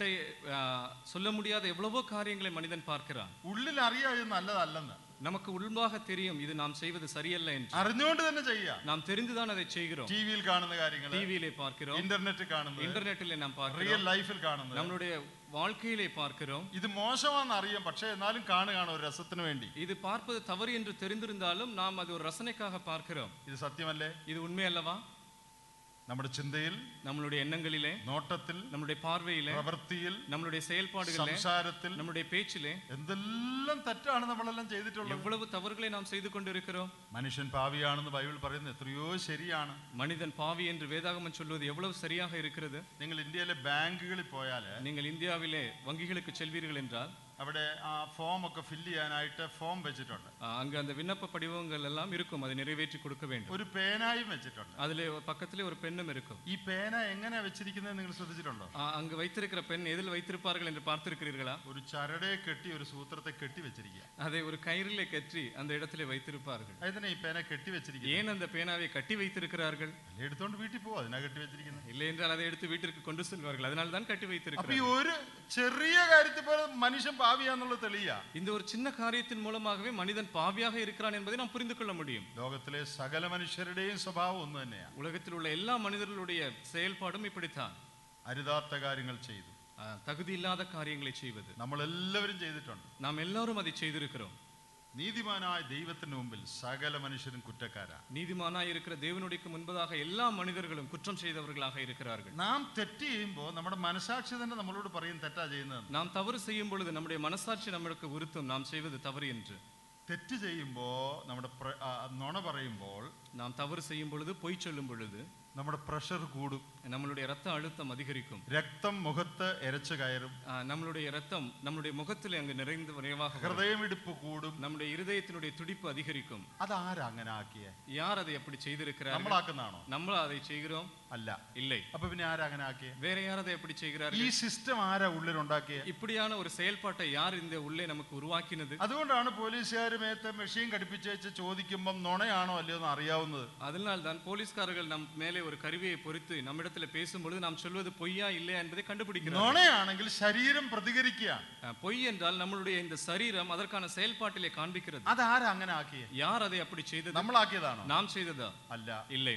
சொல்ல முடியாத எவ்வளவோ காரியங்களை மனிதன் பார்க்கிறான். ഉള്ളിൽ അറിയാം ഇത് നല്ലതല്ലെന്ന്. நமக்கு உள்பாக தெரியும் இது நாம் செய்வது சரியல்ல என்று. അറിഞ്ഞുകൊണ്ട് തന്നെ ചെയ്യാം. நாம் தெரிந்துதான் அதை செய்கிறோம். ടിവിയിൽ കാണുന്ന കാര്യങ്ങൾ, டிவியிலே பார்க்கிறோம். ഇന്റർനെറ്റ് കാണുന്നത്, ഇന്റർനെറ്റിலே நாம் பார்க்கிறோம். റിയൽ ലൈഫിൽ കാണുന്നത്, நம்மளுடைய வாழ்க்கையிலே பார்க்கிறோம். ഇത് മോശമാണെന്ന് അറിയാം, പക്ഷേ എന്നാലും കാണുകയാണ് ഒരു രസത്തിന് വേണ്ടി. இது பார்ப்பது தவறு என்று தெரிந்திருந்தாலும் நாம் அது ஒரு ரசனைக்காக பார்க்கிறோம். ഇത് സത്യമല്ലേ? இது உண்மை அல்லவா? നമ്മുടെ ചിന്തയിൽ, நம்மளுடைய எண்ணங்களிலே, നോട്ടത്തിൽ, நம்மளுடைய பார்வையிலே, പ്രവൃത്തിയിൽ, நம்மளுடைய செயல்பாடுகளிலே, സംസാരത്തിൽ, நம்மளுடைய பேச்சிலே എന്തെല്ലാം തെറ്റാണ് നമ്മളെല്ലാം ചെയ്തിട്ടുള്ളത്. எவ்வளவு தவறுகளை நாம் செய்து கொண்டிருக்கிறோம். മനുഷ്യൻ പാപിയാണെന്ന് ബൈബിൾ പറയുന്നത് എത്രയോ ശരിയാണ്. மனிதன் பாவி என்று வேதாகமம் சொல்வது எவ்வளவு சரியாக இருக்கிறது. നിങ്ങൾ ഇന്ത്യയിലെ ബാങ്കുകളിൽ പോയാൽ, நீங்கள் இந்தியாவிலே வங்கிகளுக்கு செல்வீர்கள் என்றால் അവിടെ ആ ഫോം ഒക്കെ ഫില്ല് ചെയ്യാനായിട്ട് ഫോം വെച്ചിട്ടുണ്ട്. அங்க அந்த விண்ணப்ப படிவங்கள் எல்லாம் இருக்கும், அதை நிறைவேற்றி கொடுக்க வேண்டும். ഒരു പേനായും വെച്ചിട്ടുണ്ട്. அதிலே பக்கத்திலே ஒரு பெண்ணும் இருக்கும். ഈ പേന എങ്ങനെ വെച്ചിരിക്കുന്നത് നിങ്ങൾ ശ്രദ്ധിച്ചിട്ടുണ്ടോ? அங்க வைத்திருக்கிற பெண் எதில் வைத்திருப்பார்கள் என்று பார்த்திருக்கிறீர்களா? ഒരു ചരടയെ കെട്ടി ഒരു സൂത്രത്തെ കെട്ടി വെച്ചിരിക്കുക. அதை ஒரு கயிறிலே கட்டி அந்த இடத்திலே வைத்திருப்பார்கள். അതിനെ ഈ പേന കെട്ടി വെച്ചിരിക്കുക. ஏன் அந்த பேனாவை கட்டி வைத்திருக்கிறார்கள்? എടുത്തോണ്ട് വീട്ടിൽ പോവും, അതിനാ കെട്ടി വെച്ചിരിക്കുന്നത്. இல்லை என்றால் அதை எடுத்து வீட்டிற்கு கொண்டு செல்வார்கள், அதனால தான் கட்டி അപ്പൊ ഈ வைத்திருக்கிறார்கள். ഒരു ചെറിയ കാര്യത്തിൽ പോലും മനുഷ്യൻ പാപിയാന്നുള്ളത് തെളിയാ. இந்த ஒரு சின்ன காரியத்தின் மூலமாகவே மனிதன் பாவியாக இருக்கிறான் என்பதை நாம் புரிந்து கொள்ள முடியும். ലോകത്തിലെ സകല മനുഷ്യരുടെയും സ്വഭാവം ഒന്ന് തന്നെയാണ്. உலகத்தில் உள்ள எல்லா மனிதர்களுடைய செயல்பாடும் இப்படித்தான். അരുതാത്ത കാര്യങ്ങൾ ചെയ്തു, தகுதி இல்லாத காரியங்களை செய்வது നമ്മൾ എല്ലാവരും ചെയ്തിട്ടുണ്ട്. நாம் எல்லாரும் அதை செய்திருக்கிறோம். നീതിമാനായ ദൈവത്തിന് മുമ്പിൽ സകല മനുഷ്യരും കുറ്റക്കാരാ. நீதிமானாய் இருக்கிற தேவனுடைய முன்பதாக எல்லா மனிதர்களும் குற்றம் செய்தவர்களாக இருக்கிறார்கள். നാം തെറ്റ് ചെയ്യുമ്പോൾ നമ്മുടെ മനസാക്ഷി തന്നെ നമ്മളോട് പറയും തെറ്റാ ചെയ്യുന്നത്. நாம் தவறு செய்யும் பொழுது நம்முடைய மனசாட்சி நமக்கு உறுத்தும் நாம் செய்வது தவறு என்று. തെറ്റ് ചെയ്യുമ്പോൾ നമ്മുടെ നുണ പറയുമ്പോൾ, നാം തവറ് ചെയ്യും பொழுது பொய் சொல்லும் பொழுது നമ്മുടെ പ്രഷർ കൂടും, நம்மளுடைய ரத்த அழுத்தம் அதிகரிக்கும், രക്തം മുഖത്ത് എരച്ചു കയറും, நம்மளுடைய ரத்தம் நம்மளுடைய முகத்திலே அங்கு நிறைந்து நிறைவாக, ഹൃദയമിടിപ്പ് കൂടും, நம்முடைய இருதயத்தினுடைய துடிப்பு அதிகரிக்கும். അതാരാ അങ്ങനെ ആക്കിയേ? யார் அதை அப்படி செய்திருக்கிறார்கள்? നമ്മളാക്കുന്നതാണോ? നമ്മൾ அதை செய்கிறோம்? അല്ല. இல்லை. അപ്പൊ പിന്നെ ആരാ അങ്ങനെ ആക്കിയേ? வேற யார் அதை அப்படி செய்கிறார்கள்? ഈ സിസ്റ്റം ആരാ ഉള്ളിൽ ഉണ്ടാക്കിയേ? இப்படியான ஒரு செயல்பாட்டை யார் இந்த உள்ளே நமக்கு உருவாக்கினது? അതുകൊണ്ടാണ് പോലീസുകാർ മേത്ത് മെഷീൻ ഘടിപ്പിച്ച് ചോദിക്കുമ്പോൾ നുണയാണോ അല്ലയോ എന്ന് അറിയാവുന്നത്. அதனால் தான் போலீஸ்காரர்கள் நம் மேலே ஒரு கருவியை பொறித்து நம்மிடத்தில் பேசும்பொழுது நாம் சொல்வது பொய்யா இல்லையா என்பதை கண்டுபிடிக்கிறார்கள். നുണയാണെങ്കിൽ ശരീരം പ്രതികരിക്കുകയാണ്. பொய் என்றால் நம்மளுடைய இந்த சரீரம் அதற்கான செயல்பாட்டிலே காண்பிக்கிறது. അതാരാ അങ്ങനെ ആക്കിയേ? யார் அதை அப்படி செய்தது? നമ്മളാക്കിയതാണോ? நாம் செய்ததா? അല്ല. இல்லை.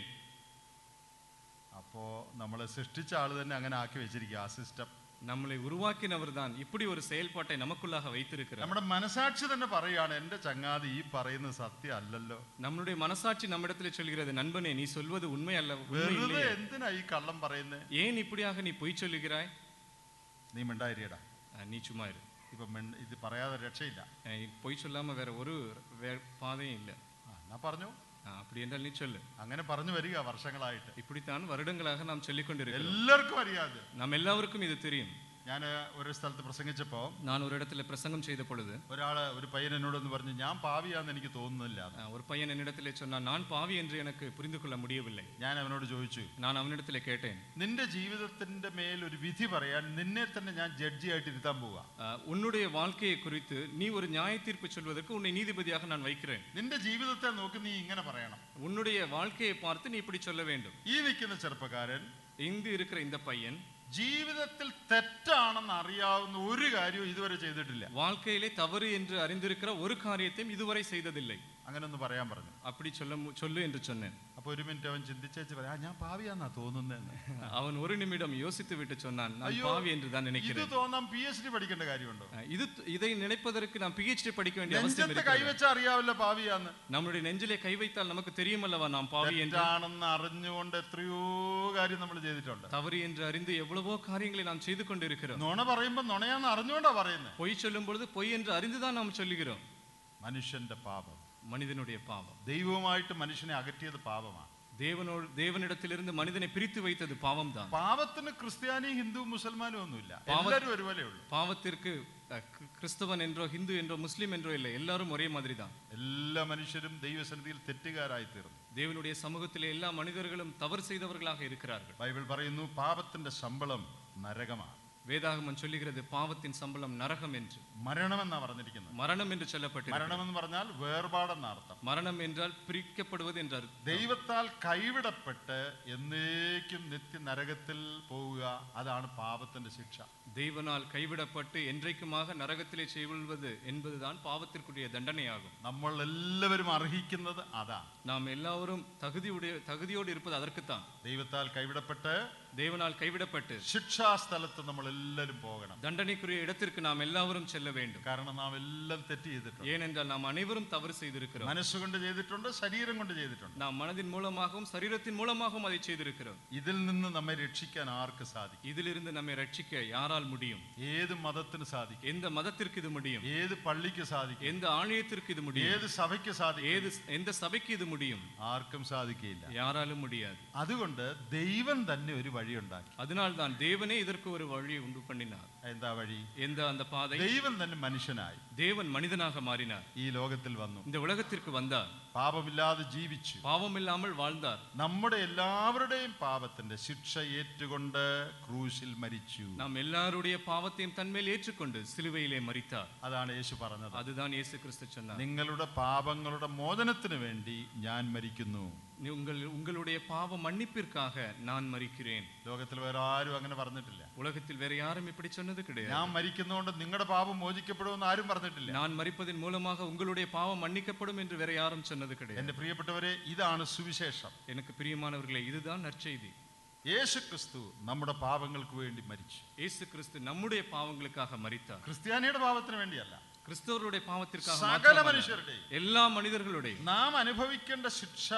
അപ്പോ നമ്മളെ സൃഷ്ടിച്ച ആള് തന്നെ അങ്ങനെ ആക്കി വെച്ചിരിക്കുക ആ സിസ്റ്റം. நம்மளை உருவாக்கினவர் தான் இப்படி ஒரு செயல்பாட்டை நமக்குள்ளாக வைத்திருக்கிறார். നമ്മുടെ മനസാക്ഷി തന്നെ പറയാണ്, എന്റെ ചങ്ങാതി ഈ പറയുന്നത് സത്യം അല്ലല്ലോ. நம்மளுடைய மனசாட்சி நம்மிடத்திலே சொல்கிறது, நண்பனே நீ சொல்வது உண்மை அல்ல, വെറുതെ എന്തിനാ ഈ കള്ളം പറയുന്നത്? ஏன் இப்படியாக நீ பொய் சொல்லுகிறாய்? നീ മിണ്ടായിരിക്കടാ, நீ சும்மா இரு. ഇപ്പൊ ഇത് പറയാതെ രക്ഷയില്ല. பொய் சொல்லாம வேற ஒரு பாதையும் இல்லை. ഞാൻ പറഞ്ഞു. அப்படி என்றால் நீ சொல்லு. അങ്ങനെ പറഞ്ഞു വരിക വർഷങ്ങളായിട്ട്. இப்படித்தான் வருடங்களாக நாம் சொல்லிக் கொண்டிருக்கிறோம். എല്ലാവർക്കും അറിയാതെ. நாம் எல்லாருக்கும் இது தெரியும். ഞാൻ ഒരു സ്ഥലത്ത് പ്രസംഗിച്ചപ്പോ, நான் ஒரு இடத்துல பிரசங்கம் செய்த பொழுது ഒരാള് ഒരു പയ്യൻ എന്നോടൊന്ന് പറഞ്ഞു, ഞാൻ പാവിയാന്ന് എനിക്ക് തോന്നുന്നില്ല. ஒரு பையன் என்னிடத்திலே சொன்னான், நான் பாவி என்று எனக்கு புரிந்து கொள்ள முடியவில்லை. ഞാൻ അവനോട് ചോദിച്ചു, நான் அவனிடத்திலே கேட்டேன், നിന്റെ ജീവിതത്തിന്റെ മേൽ ഒരു വിധി പറയാൻ നിന്നെ തന്നെ ഞാൻ ജഡ്ജി ആയിട്ട് ഇരുത്താൻ പോവാ. உன்னுடைய வாழ்க்கையை குறித்து நீ ஒரு நியாய தீர்ப்பு சொல்வதற்கு உன்னை நீதிபதியாக நான் வைக்கிறேன். നിന്റെ ജീവിതത്തെ നോക്കി നീ ഇങ്ങനെ പറയണം. உன்னுடைய வாழ்க்கையை பார்த்து நீ இப்படி சொல்ல வேண்டும். ഈ നിൽക്കുന്ന ചെറുപ്പക്കാരൻ, இங்கு இருக்கிற இந்த பையன் ജീവിതത്തിൽ തെറ്റാണെന്ന് അറിയാവുന്ന ഒരു കാര്യവും ഇതുവരെ ചെയ്തിട്ടില്ല. வாழ்க்கையிலே தவறு என்று அறிந்திருக்கிற ஒரு காரியத்தையும் இதுவரை செய்ததில்லை. അങ്ങനെ ഒന്ന് പറയാൻ പറഞ്ഞു. அப்படி சொல்ல சொல்லு என்று சொன்னேன். അപ്പൊ ഒരു മിനിറ്റ് അവൻ ചിന്തിച്ചേച്ച് പറയാ, ഞാൻ പാവിയാന്നാ തോന്നുന്നതെന്ന്. அவன் ஒரு நிமிடம் யோசித்து விட்டு சொன்னான், நான் பாவி என்று தான் நினைக்கிறேன். ഇത് തോന്നാൻ പി എച്ച് ഡി പഠിക്കേണ്ട കാര്യമുണ്ടോ? இது இதை நினைப்பதற்கு நாம் பிஹெச்டி படிக்க வேண்டிய அவசியம் இல்லை. കൈവച്ചാ അറിയാവല്ലോ പാവിയാന്ന്. நம்முடைய நெஞ்சிலே கை வைத்தால் நமக்கு தெரியுமல்லவா நாம் பாவி என்று. തെറ്റാണെന്ന് അറിഞ്ഞുകൊണ്ട് എത്രയോ കാര്യം നമ്മൾ ചെയ്തിട്ടുണ്ട്. தவறு என்று அறிந்து எவ்வளவோ காரியங்களை நாம் செய்து கொண்டிருக்கிறோம். നുണ പറയുമ്പോൾ നുണയാന്ന് അറിഞ്ഞുകൊണ്ടാ പറയുന്നത്. பொய் சொல்லும் பொழுது பொய் என்று அறிந்துதான் நாம் சொல்லுகிறோம். മനുഷ്യന്റെ പാപം, மனிதனுடைய பாவம். ദൈവവുമായിട്ട് മനുഷ്യനെ അകറ്റിയത് പാപമാണ്. தேவனோடு தேவனிடத்திலிருந்து மனிதனை பிரித்து வைத்தது பாவம் தான். പാപത്തിന് ക്രിസ്ത്യാനി ഹിന്ദു മുസൽമാനും ഒന്നുമില്ല, എല്ലാവരും ഒരുപോലെ ഉള്ളൂ. பாவத்திற்கு கிறிஸ்தவன் என்றோ ஹிந்து என்றோ முஸ்லிம் என்றோ இல்லை, எல்லாரும் ஒரே மாதிரி தான். എല്ലാ മനുഷ്യരും ദൈവസന്നിധിയിൽ തെറ്റുകാരായി തീർന്നു. தேவனுடைய சமூகத்திலே எல்லா மனிதர்களும் தவறு செய்தவர்களாக இருக்கிறார்கள். ബൈബിൾ പറയുന്നു പാപത്തിന്റെ ശമ്പളം നരകമാണ്. வேதாகமம் சொல்லுகிறது பாவத்தின் சம்பளம் நரகம் என்று. മരണം എന്നാ പറഞ്ഞിരിക്കുന്നത്. மரணம் என்று சொல்லப்பட்டிருக்கிறது. മരണം എന്ന് പറഞ്ഞാൽ വേർപാടെന്ന അർത്ഥം. மரணம் என்றால் பிரிக்கப்படுவது என்ற அர்த்தம். ദൈവത്താൽ കൈവിടപ്പെട്ട് എന്നേക്കും നിത്യ നരകത്തിൽ പോവുക, അതാണ് പാപത്തിന്റെ ശിക്ഷ. தேவனால் கைவிடப்பட்டு என்றைக்குமாக நரகத்திலே செய்வது என்பதுதான் பாவத்திற்குரிய தண்டனையாகும். നമ്മൾ എല്ലാവരും അർഹിക്കുന്നത് അതാണ്. நாம் எல்லாரும் தகுதியுடைய தகுதியோடு இருப்பது அதற்குத்தான். ദൈവത്താൽ കൈവിടപ്പെട്ട് தேவனால் கைவிடப்பட்டு ശിക്ഷാസ്ഥലത്ത് നമ്മൾ എല്ലാവരും പോകണം. தண்டனைக்குரிய இடத்திற்கு நாம் எல்லாரும் செல்ல வேண்டும். കാരണം നാം എല്ലാം തെറ്റ് ചെയ്തിട്ടുണ്ട്. ஏனென்றால் நாம் அனைவரும் தவறு செய்திருக்கிறோம். മനസ്സുകൊണ്ട് ചെയ്തിട്ടുണ്ട്, ശരീരം കൊണ്ട് ചെയ്തിട്ടുണ്ട്. நாம் மனதின் மூலமாகவும் சரீரத்தின் மூலமாகவும் அதை செய்திருக்கிறோம். ഇതിൽ നിന്ന് നമ്മെ രക്ഷിക്കാൻ ആർക്ക് സാധിക്കും? இதிலிருந்து நம்மை ரட்சிக்க யாரால் முடியும்? ഏത് മതത്തിന് സാധിക്കും? எந்த மதத்திற்கு இது முடியும்? ഏത് പള്ളിക്ക് സാധിക്കും? எந்த ஆலயத்திற்கு இது முடியும்? ഏത് സഭയ്ക്ക് സാധിക്കും? ஏது எந்த சபைக்கு இது முடியும்? ആർക്കും സാധിക്കില്ല. யாராலும் முடியாது. അതുകൊണ്ട് ദൈവം തന്നെ ഒരു വഴി ഉണ്ടാക്കി. அதனால் தான் தேவனே இதற்கு ஒரு வழியை உண்டு பண்ணினார். എന്താ വഴി? எந்த அந்த பாதை? ദൈവം തന്നെ മനുഷ്യനായി தேவன் மனிதனாக மாறினார். ഈ ലോകത്തിൽ വന്നു, இந்த உலகத்திற்கு வந்தார். പാപമില്ലാതെ ജീവിച്ചു, பாவம் இல்லாமல் வாழ்ந்தார். നമ്മുടെ എല്ലാവരുടെയും പാപത്തിന്റെ ശിക്ഷ ഏറ്റുകൊണ്ട് ക്രൂശിൽ മരിച്ചു. நாம் எல்லாருடைய பாவத்தையும் தன்மேல் ஏற்றுக்கொண்டு சிலுவையிலே மரித்தார். അതാണ് യേശു പറഞ്ഞത്. அதுதான் இயேசு கிறிஸ்து சொன்னார். നിങ്ങളുടെ പാപങ്ങളുടെ മോചനത്തിന് വേണ്ടി ഞാൻ മരിക്കുന്നു. உங்கள் உங்களுடைய பாவ மன்னிப்பிற்காக நான் மரிக்கிறேன். ലോകത്തിൽ വേറെ ആരും അങ്ങനെ പറഞ്ഞിട്ടില്ല. உலகத்தில் வேற யாரும் இப்படி சொன்னது கிடையாது. ഞാൻ മരിക്കുന്നതുകൊണ്ട് നിങ്ങളുടെ പാപം മോചിക്കപ്പെടുമെന്ന് ആരും പറഞ്ഞിട്ടില്ല. நான் மரிப்பதன் மூலமாக உங்களுடைய பாவம் மன்னிக்கப்படும் என்று வேற யாரும் சொன்னது கிடையாது. എന്റെ പ്രിയപ്പെട്ടവരെ, ഇതാണ് സുവിശേഷം. எனக்கு பிரியமானவர்களே, இதுதான் நற்செய்தி. യേശു ക്രിസ്തു നമ്മുടെ പാപങ്ങൾക്ക് വേണ്ടി മരിച്ചു. இயேசு கிறிஸ்து நம்முடைய பாவங்களுக்காக மரித்தார். ക്രിസ്ത്യാനിയുടെ പാപത്തിന് വേണ്ടിയല്ല, கிறிஸ்தவருடைய பாவத்திற்காக സകല മാത്രമല്ല, മനുഷ്യരുടെയും எல்லா மனிதர்களுடைய നാം അനുഭവിക്കേണ്ട ശിക്ഷ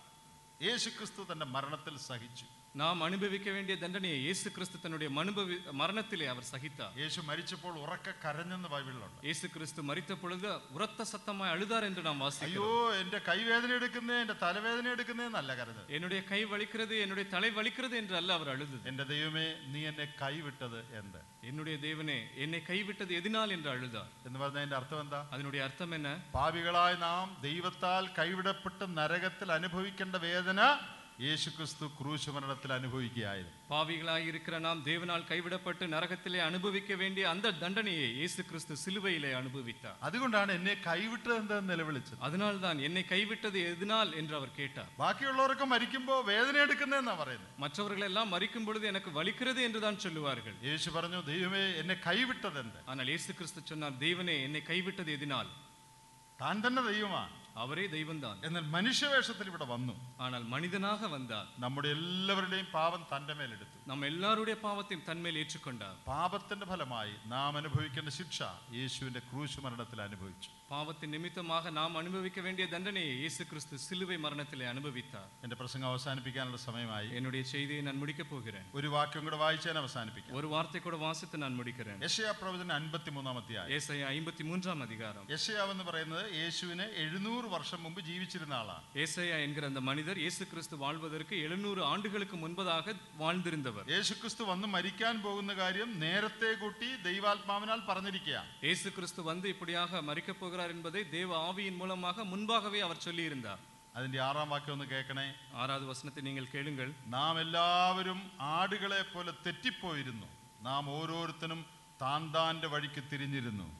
യേശു ക്രിസ്തു തന്റെ മരണത്തിൽ സഹിച്ചു. நாம் அனுபவிக்க வேண்டிய தண்டனையை இயேசு கிறிஸ்து தன்னுடைய மனுபவி மரணத்திலே அவர் சகித்தார். യേശു മരിച്ചപ്പോൾ ഉറക്കെ കരഞ്ഞെന്ന് ബൈബിളിലുണ്ട്. இயேசு கிறிஸ்து மரித்த பொழுது உரத்த சத்தமாய் அழுதார் என்று நாம் അയ്യോ, வாசிக்கிறோம். എന്റെ കൈവേദന എടുക്കുന്നേ, എന്റെ തലവേദന എടുക്കുന്നേ എന്നല്ല കരുത്. என்னுடைய கை வலிக்கிறது, என்னுடைய தலை வலிக்கிறது என்று அல்ல அவர் அழுதது. എന്റെ ദൈവമേ, നീ എന്നെ കൈവിട്ടത് എന്ത്? என்னுடைய தேவனே, என்னை கைவிட்டது எதனால் என்று அழுதார். എന്ന് പറഞ്ഞതിന്റെ അർത്ഥം എന്താ? அதனுடைய அர்த்தம் என்ன? പാപികളായ നാം ദൈവത്താൽ കൈവിടപ്പെട്ട് നരകത്തിൽ അനുഭവിക്കേണ്ട വേദന യേശു ക്രിസ്തു ക്രൂശ് മരണത്തിൽ അനുഭവിക്കുകയായിരുന്നു. பாவிகளாய் இருக்கிற நாம் தேவனால் கைவிடப்பட்டு நரகத்திலே அனுபவிக்க வேண்டிய அந்த தண்டனையை இயேசு கிறிஸ்து சிலுவையிலே அனுபவித்தார். അതുകൊണ്ടാണ് എന്നെ കൈവിട്ടത് എന്താന്ന് നിലവിളിച്ചത്. அதனால் தான் என்னை கைவிட்டது எதனால் என்று அவர் கேட்டார். ബാക്കിയുള്ളവരൊക്കെ മരിക്കുമ്പോ വേദന എടുക്കുന്നതെന്നാ പറയുന്നത്. மற்றவர்கள் எல்லாம் மரிக்கும் பொழுது எனக்கு வலிக்கிறது என்று தான் சொல்லுவார்கள். യേശു പറഞ്ഞു, ദൈവമേ എന്നെ കൈവിട്ടത് എന്ത്? ஆனால் இயேசு கிறிஸ்து சொன்னார், தேவனே என்னை கைவிட்டது எதனால்? താൻ തന്നെ ദൈവമാണ്, அவரே தெய்வம்தான். എന്നാൽ മനുഷ്യവേഷത്തിൽ ഇവിടെ വന്നു. ஆனால் மனிதனாக வந்தார். നമ്മുടെ എല്ലാവരുടെയും പാപം തന്റെ മേലെടുത്തു. நம்ம எல்லாருடைய பாவத்தையும் தன்மேல் ஏற்றுக்கொண்டார். പാപത്തിന്റെ ഫലമായി നാം അനുഭവിക്കേണ്ട ശിക്ഷ യേശുവിന്റെ ക്രൂശ് മരണത്തിൽ അനുഭവിച്ചു. பாவத்தின் நிமித்தமாக நாம் அனுபவிக்க வேண்டிய தண்டனையை இயேசு கிறிஸ்து சிலுவை மரணத்திலே அனுபவித்தார். എന്റെ പ്രസംഗം അവസാനിപ്പിക്കാനുള്ള സമയമായി. என்னுடைய செய்தியை நான் முடிக்கப் போகிறேன். ഒരു വാക്യം കൂടെ വായിച്ചാൽ അവസാനിപ്പിക്കാം. ஒரு வார்த்தை கூட வாசித்து நான் முடிக்கிறேன். യെശയ്യാ പ്രവചനം അൻപത്തിമൂന്നാം അധ്യായം. ஏசாயா ஐம்பத்தி மூன்றாம் அதிகாரம். യെശയ്യാവ് എന്ന് പറയുന്നത് യേശുവിന് എഴുന്നൂറ് വർഷം മുമ്പ് ജീവിച്ചിരുന്ന ആളാണ്. ஏசாயா என்கிற அந்த மனிதர் இயேசு கிறிஸ்து வாழ்வதற்கு எழுநூறு ஆண்டுகளுக்கு முன்பதாக வாழ்ந்திருந்தவர். യേശു ക്രിസ്തു വന്ന് മരിക്കാൻ പോകുന്ന കാര്യം നേരത്തെ കൂട്ടി ദൈവാത്മാവിനാൽ പറഞ്ഞിരിക്കുകയാണ്. இயேசு கிறிஸ்து வந்து இப்படியாக மரிக்கப் போகிறார் என்பதை தேவ ஆவியின் மூலமாக முன்பாகவே அவர் சொல்லி இருந்தார். അതിന്റെ ആറാം വാക്യം ഒന്ന് കേൾക്കണേ. ஆறாவது வசனத்தை நீங்கள் கேளுங்கள். നാം എല്ലാവരും ആടുകളെ പോലെ തെറ്റിപ്പോയിരുന്നു, നാം ഓരോരുത്തരും താൻ താന്റെ വഴിക്ക് തിരിഞ്ഞിരുന്നു.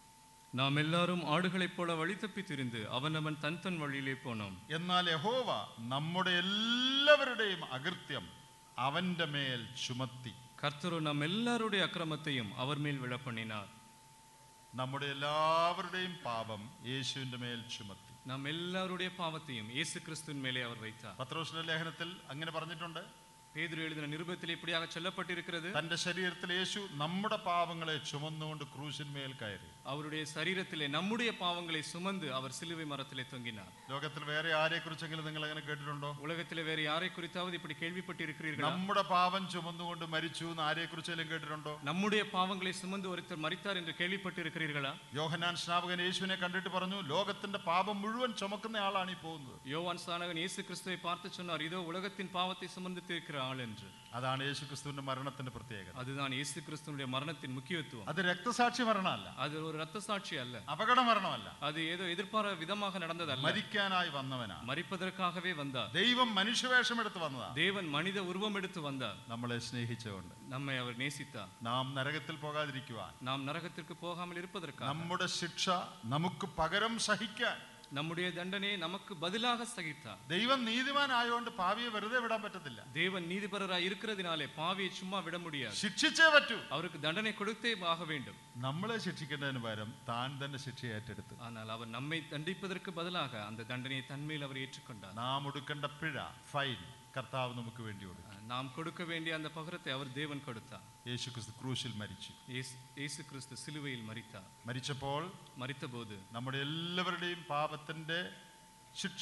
நாம் எல்லாரும் ஆடுகளைப் போல வழி தப்பி திரிந்து அவனவன் தன் தன் வழியிலே போனோம். എന്നാൽ യഹോവ നമ്മുടെ എല്ലാവരുടെയും അകൃത്യം അവന്റെ മേൽ ചുമത്തി. கர்த்தரோ நம் எல்லாருடைய அக்கிரமத்தையும் அவர் மேல் விழ பண்ணினார். നമ്മുടെ എല്ലാവരുടെയും പാപം യേശുവിന്റെ മേൽ ചുമത്തി. நாம் எல்லாருடைய பாவத்தையும் இயேசு கிறிஸ்துவின் மேலே அவர் வைத்தார். പത്രോസിന്റെ ലേഖനത്തിൽ അങ്ങനെ പറഞ്ഞിട്ടുണ്ട്. பேதுரு எழுதின நிருபத்தில் இப்படியாக சொல்லப்பட்டிருக்கிறது. തന്റെ ശരീരത്തിൽ യേശു നമ്മുടെ പാപങ്ങളെ ചുമന്നുകൊണ്ട് ക്രൂശിന്മേൽ കയറി. அவருடைய சரீரத்திலே நம்முடைய பாவங்களை சுமந்து அவர் சிலுவை மரத்திலே தொங்கினார். ലോകത്തിൽ വേറെ ആരെ കുറിച്ചെങ്കിലും നിങ്ങൾ അങ്ങനെ കേട്ടിട്ടുണ്ടോ? உலகத்திலே வேறு யாரை குறித்தாவது இப்படி கேள்விப்பட்டிருக்கிறீர்களா? നമ്മുടെ പാപം ചുമന്നുകൊണ്ട് മരിച്ചു എന്ന് ആരെ കുറിച്ചെങ്കിലും കേട്ടിട്ടുണ്ടോ? நம்முடைய பாவங்களை சுமந்து ஒருத்தர் மரித்தார் என்று கேள்விப்பட்டிருக்கிறீர்களா? യോഹന്നാൻ സ്നാപകൻ യേശുവിനെ കണ്ടിട്ട് പറഞ്ഞു, ലോകത്തിന്റെ പാപം മുഴുവൻ ചുമക്കുന്ന ആളാണ് ഈ പോകുന്നത്. யோவான் ஸ்நானகன் இயேசு கிறிஸ்துவை பார்த்து சொன்னார், இதோ உலகத்தின் பாவத்தை சுமந்து தீர்க்கிறார். ஆள் என்று. അതാണ് യേശുക്രിസ്തുവിന്റെ മരണത്തിന്റെ പ്രത്യേകത. அதுதான் இயேசு கிறிஸ்துவினுடைய மரணத்தின் முக்கியத்துவம். അത് രക്തസാക്ഷി മരണമല്ല, அது ഒരു ரத்தசாட்சி அல்ல, അപകട മരണമല്ല, அது ஏதோ எதிர்பாராத விதமாக நடந்ததல்ல, മരിക്കാനായി വന്നവനാണ്, மரிப்பதற்காகவே வந்தார். ദൈവം മനുഷ്യവേഷം എടുത്ത് വന്നതാണ്, தேவன் மனித உருவம் எடுத்து வந்தார், നമ്മളെ സ്നേഹിച്ചുകൊണ്ട്, நம்மை அவர் நேசித்தார், നാം നരകത്തിൽ പോകാതിരിക്കുവാൻ, நாம் நரகத்திற்கு போகாமல் இருப்பதற்காக, നമ്മുടെ ശിക്ഷ നമുക്ക് പകരം സഹിക്കാൻ, நம்முடைய தண்டனையை நமக்கு பதிலாக சகித்தார். ദൈവം നീതിമാനായതുകൊണ്ട് പാവിയെ വെറുതെ വിടാൻ പറ്റത്തില്ല. தேவன் நீதிபரராய் இருக்கிறதினாலே பாவியை சும்மா விட முடியாது, ശിക്ഷിച്ചേ പറ്റൂ. அவருக்கு தண்டனை கொடுத்தே ஆக வேண்டும். നമ്മളെ ശിക്ഷിക്കുന്നതിന് പകരം താൻ തന്നെ ശിക്ഷ ഏറ്റെടുത്തു. ஆனால் அவர் நம்மை தண்டிப்பதற்கு பதிலாக அந்த தண்டனையை தன்மையில் அவர் ஏற்றுக்கொண்டார். നാം ഒടുക്കേണ്ട പിഴ, ഫൈൻ, കർത്താവ് നമുക്ക് വേണ്ടി കൊടുത്തു. நாம் கொடுக்க வேண்டிய அந்த பகரத்தை அவர் தேவன் கொடுத்தார். യേശുക്രിസ്തു ക്രൂശിൽ മരിച്ചു. இயேசு கிறிஸ்து சிலுவையில் மரித்தார். മരിച്ചപ്പോൾ മരിത്തപോது നമ്മുടെ എല്ലാവരുടെയും പാപത്തിന്റെ ശിക്ഷ,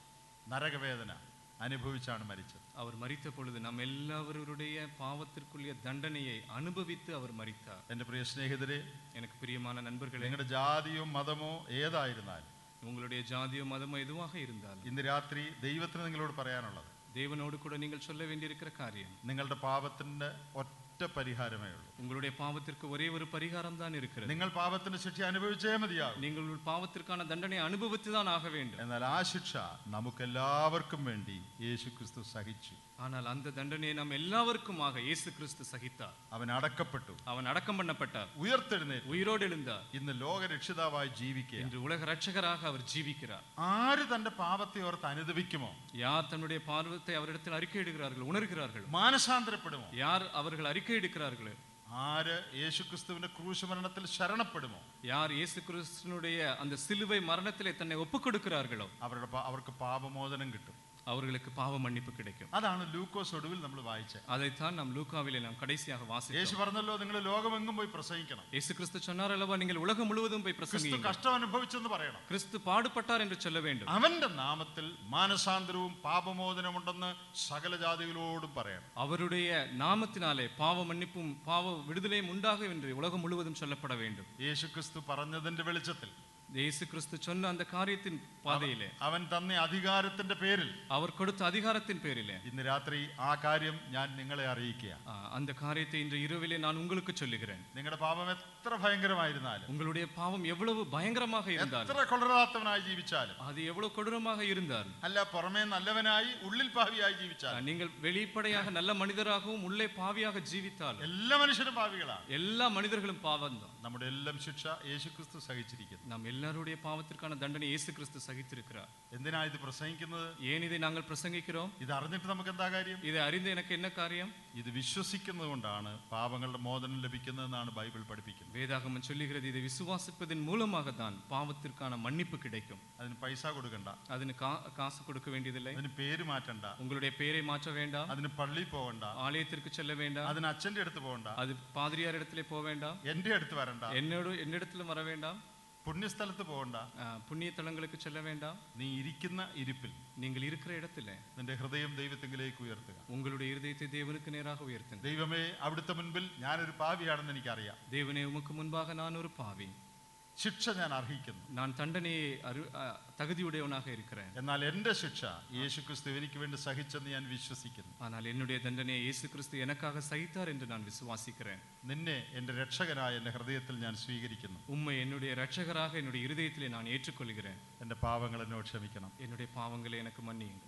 നരകവേദന അനുഭവിച്ചാണ് മരിച്ചത്. அவர் மரித்த பொழுது நம் எல்லாவருடைய பாவத்திற்குரிய தண்டனையை அனுபவித்து அவர் மரித்தார். എൻ്റെ പ്രിയ സ്നേഹിതരെ, எனக்கு பிரியமான நண்பர்களே, നിങ്ങളുടെ ജാതിയോ മതമോ ഏതായിരുന്നാലും, உங்களுடைய ஜாதியோ மதமோ எதுவாக இருந்தாலும், ഇന്ന് രാത്രി ദൈവത്തിന് നിങ്ങളോട് പറയാനുള്ളത്, தேவனோடு கூட நீங்கள் சொல்ல வேண்டியிருக்கிற காரியம், നിങ്ങളുടെ പാപത്തിന്റെ ഒറ്റ പരിഹാരമേ ഉള്ളൂ. உங்களுடைய பாவத்திற்கு ஒரே ஒரு பரிகாரம் தான் இருக்கிறது. നിങ്ങൾ പാപത്തിന്റെ ശിക്ഷ അനുഭവിച്ചേ മതിയാകും. நீங்கள் பாவத்திற்கான தண்டனை அனுபவித்து தான் ஆக வேண்டும். എന്നാൽ ആ ശിക്ഷ നമുക്കെല്ലാവർക്കും വേണ്ടി യേശുക്രിസ്തു സഹിച്ചു. ஆனால் அந்த தண்டனையை நாம் எல்லாருக்குமாக இயேசு கிறிஸ்து சகித்தார். അവൻ അടക്കപ്പെട്ടു, அவன் அடக்கம் பண்ணப்பட்டார், ഉയർത്തെഴുന്നേറ്റു, உயிரோடு எழுந்தார், ഇന്ന് ലോകരക്ഷിതാവായി ജീവിക്കുക. இன்று உலக ரட்சகராக அவர் ஜீவிக்கிறார். ആര് തന്റെ പാപത്തെ ഓർത്ത് അനുദപിക്കുമോ, யார் தன்னுடைய பாவத்தை அவரிடத்தில் அறிக்கையிடுகிறார்கள், உணர்கிறார்கள், മാനസാന്തരപ്പെടുമോ, யார் அவர்கள் அறிக்கை எடுக்கிறார்களோ, ആര് യേശുക്രിസ്തുവിന്റെ ക്രൂശ് മരണത്തിൽ ശരണപ്പെടുമോ, யார் இயேசு கிறிஸ்துவினுடைய அந்த சிலுவை மரணத்திலே தன்னை ஒப்புக் கொடுக்கிறார்களோ, അവരുടെ പാ- അവർക്ക് പാപമോചനം കിട്ടും. அவர்களுக்கு பாவ மன்னிப்பு கிடைக்கும். അതാണ് ലൂക്കോസ് ഒടുവിൽ നമ്മൾ വായിച്ചത്. அதைத்தான் நாம் லூக்காவிலே நாம் கடைசியாக യേശു வாசித்தோம். പറഞ്ഞല്ലോ, നിങ്ങൾ ലോകമെങ്ങും പോയി പ്രസംഗിക്കണം. இயேசு கிறிஸ்து சொன்னார் அல்லவா, நீங்கள் உலகம் முழுவதும் போய் ക്രിസ്തു பிரசங்கியுங்கள். കഷ്ടം അനുഭവിച്ചെന്ന് പറയണം. கிறிஸ்து பாடுபட்டார் என்று சொல்ல வேண்டும். അവന്റെ നാമത്തിൽ മാനസാന്തരവും പാപമോചനമുണ്ടെന്ന് സകല ജാതികളോടും പറയണം. அவருடைய நாமத்தினாலே பாவ மன்னிப்பும் பாவ விடுதலையும் உண்டாகும் என்று உலகம் முழுவதும் சொல்லப்பட வேண்டும். യേശുക്രിസ്തു പറഞ്ഞതിന്റെ വെളിച്ചത്തിൽ, இயேசு கிறிஸ்து சொன்ன அந்த காரியத்தின் பாதையிலே, അവൻ തന്ന അധികാരത്തിന്റെ പേരിൽ, அவர் கொடுத்த அதிகாரத்தின் பேரிலே, ഇന്ന് രാത്രി ആ കാര്യം ഞാൻ നിങ്ങളെ അറിയിക്കുക. ஆ, அந்த காரியத்தை இன்று இரவிலே நான் உங்களுக்கு சொல்லுகிறேன். നിങ്ങളുടെ പാപം എത്ര ഭയങ്കരമായിരുന്നാലും, உங்களுடைய பாவம் எவ்வளவு பயங்கரமாக இருந்தாலும், എത്ര കൊള്ളരാത്തവനായി ജീവിച്ചാലും, அது எவ்வளவு கொடூரமாக இருந்தாலும், അല്ല പുറമേ നല്ലവനായി ഉള്ളിൽ പാവിയായി ஆ, ജീവിച്ചാലും, நீங்கள் வெளிப்படையாக நல்ல மனிதராகவும் உள்ளே பாவியாக ஜீவித்தாலும், എല്ലാ മനുഷ്യരും പാവികളാണ്. எல்லா மனிதர்களும் பாவம் தான். നമ്മുടെ എല്ലാം ശിക്ഷ യേശുക്രിസ്തു സഹിച്ചിരിക്കുന്നു. நாம் எல்லாருடைய பாவத்திற்கான தண்டனை இயேசு கிறிஸ்து சகித்திருக்கிறார். എന്തിനാ ഇത് പ്രസംഗിക്കുന്നത്? ஏன் இதை நாங்கள் பிரசங்கிக்கிறோம்? ഇത് അറിഞ്ഞിട്ട് നമുക്ക് എന്താ കാര്യം? இதை அறிந்து எனக்கு என்ன காரியம்? ഇത് വിശ്വസിക്കുന്നത് കൊണ്ടാണ് പാപങ്ങളുടെ മോചനം ലഭിക്കുന്നതെന്നാണ് ബൈബിൾ പഠിപ്പിക്കുന്നത്. வேதாகமம் சொல்லுகிறது, இதை விசுவாசிப்பதன் மூலமாக தான் பாவத்திற்கான மன்னிப்பு கிடைக்கும். അതിന് പൈസ കൊടുക്കണ്ട, அதுக்கு கா- காசு கொடுக்க வேண்டியதில்லை, അതിന് പേര് മാറ്റണ്ട, உங்களுடைய பெயரை மாற்ற வேண்டாம், അതിന് പള്ളി പോകണ്ട, ஆலயத்திற்கு செல்ல வேண்டாம், അതിന് അച്ഛന്റെ അടുത്ത് പോകണ്ട, அது பாதிரியார் இடத்திலே போக வேண்டாம், എന്റെ അടുത്ത് വരണ്ട, என்னோடு என்னிடத்திலும் வர வேண்டாம், പുണ്യസ്ഥലത്ത് പോകണ്ട. ஆ, புண்ணிய தலங்களுக்கு செல்ல வேண்டாம். നീ ഇരിക്കുന്ന ഇരിപ്പിൽ நீங்கள் இருக்கிற இடத்திலே നിന്റെ ഹൃദയം ദൈവത്തിങ്കിലേക്ക് ഉയർത്തുക. உங்களுடைய இருதயத்தை தேவனுக்கு நேராக உயர்த்துங்க. ദൈവമേ, അവിടുത്തെ മുൻപിൽ ഞാനൊരു പാപിയാണെന്ന് എനിക്കറിയാം. தேவனே, உமக்கு முன்பாக நான் ஒரு பாவி, ശിക്ഷ ഞാൻ അർഹിക്കുന്നു. நான் தண்டனையை அரு ஆ, தகுதியுடையவனாக இருக்கிறேன். എന്നാൽ എന്റെ ശിക്ഷ യേശുക്രിസ്തു എനിക്ക് വേണ്ടി സഹിച്ചെന്ന് ഞാൻ വിശ്വസിക്കുന്നു. ஆனால் என்னுடைய தண்டனையை இயேசு கிறிஸ்து எனக்காக சகித்தார் என்று நான் விசுவாசிக்கிறேன். നിന്നെ എൻ്റെ രക്ഷകനായ എൻ്റെ ഹൃദയത്തിൽ ഞാൻ സ്വീകരിക്കുന്നു. உம்மை என்னுடைய இரட்சகராக என்னுடைய இருதயத்திலே நான் ஏற்றுக்கொள்கிறேன். എൻ്റെ പാപങ്ങൾ എന്നോട് ക്ഷമിക്കണം. என்னுடைய பாவங்களை எனக்கு மன்னியுங்கள்.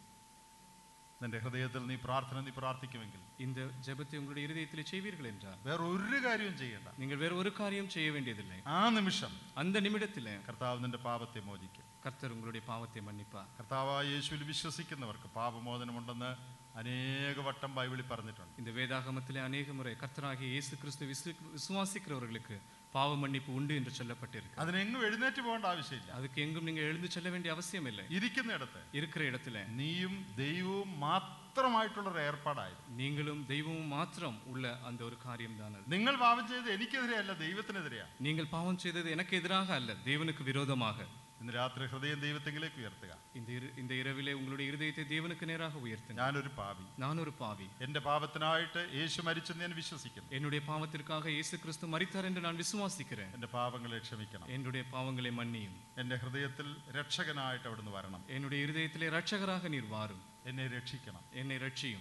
നിന്റെ ഹൃദയത്തിൽ നീ പ്രാർത്ഥന നീ പ്രാർത്ഥിക്കുമെങ്കിൽ இந்த ஜெபத்தை உங்களுடைய இருதயத்திலே செய்வீர்கள் என்றால் വേറെ ഒരു കാര്യവും ചെയ്യണ്ട. நீங்கள் வேற ஒரு காரியம் செய்ய வேண்டியதில்லை. ആ നിമിഷം அந்த நிமிடத்திலே കർത്താവ് നിന്റെ പാപത്തെ മോചിക്കും. கர்த்தர் உங்களுடைய பாவத்தை மன்னிப்பார். കർത്താവായ യേശുവിൽ വിശ്വസിക്കുന്നവർക്ക് പാപമോചനമുണ്ടെന്ന് അനേക വട്ടം ബൈബിളിൽ പറഞ്ഞിട്ടുണ്ട്. இந்த வேதாகமத்திலே அநேக முறை கர்த்தராகிய இயேசு கிறிஸ்து விசு விசுவாசிக்கிறவர்களுக்கு பாவ மன்னிப்பு உண்டு என்று சொல்லப்பட்டிருக்கு. അതിനെങ്ങും എഴുന്നേറ്റ് പോകേണ്ട ആവശ്യമില്ല. அதுக்கு எங்கும் நீங்க எழுந்து செல்ல வேண்டிய அவசியம் இல்லை. ഇരിക്കുന്നിടത്ത് இருக்கிற இடத்துல നീയും ദൈവവും മാത്രമായിട്ടുള്ളൊരു ഏർപ്പാടായിരുന്നു. நீங்களும் தெய்வமும் மாத்திரம் உள்ள அந்த ஒரு காரியம் தான் அது. നിങ്ങൾ പാപം ചെയ്ത് എനിക്കെതിരെയല്ല, ദൈവത്തിനെതിരെയാണ്. நீங்கள் பாவம் செய்தது எனக்கு எதிராக அல்ல, தேவனுக்கு விரோதமாக. ഇന്ന് രാത്രി ഹൃദയം ദൈവത്തെങ്കിലേക്ക് ഉയർത്തുക. இந்த இரு- இந்த இரவிலே உங்களுடைய இருதயத்தை தேவனுக்கு நேராக உயர்த்துங்க. ഞാനൊരു പാപി, நான் ஒரு பாவி, എന്റെ പാപത്തിനായിട്ട് യേശു മരിച്ചെന്ന് ഞാൻ വിശ്വസിക്കുന്നു. என்னுடைய பாவத்திற்காக இயேசு கிறிஸ்து மரித்தார் என்று நான் விசுவாசிக்கிறேன். എന്റെ പാപങ്ങളെ ക്ഷമിക്കണം. என்னுடைய பாவங்களை மன்னியும். എന്റെ ഹൃദയത്തിൽ രക്ഷകനായിട്ട് അവിടുന്ന് വരണം. என்னுடைய இருதயத்திலே இரட்சகராக நீர் வாரும், എന്നെ രക്ഷിക്കണം. என்னை ரட்சியும்.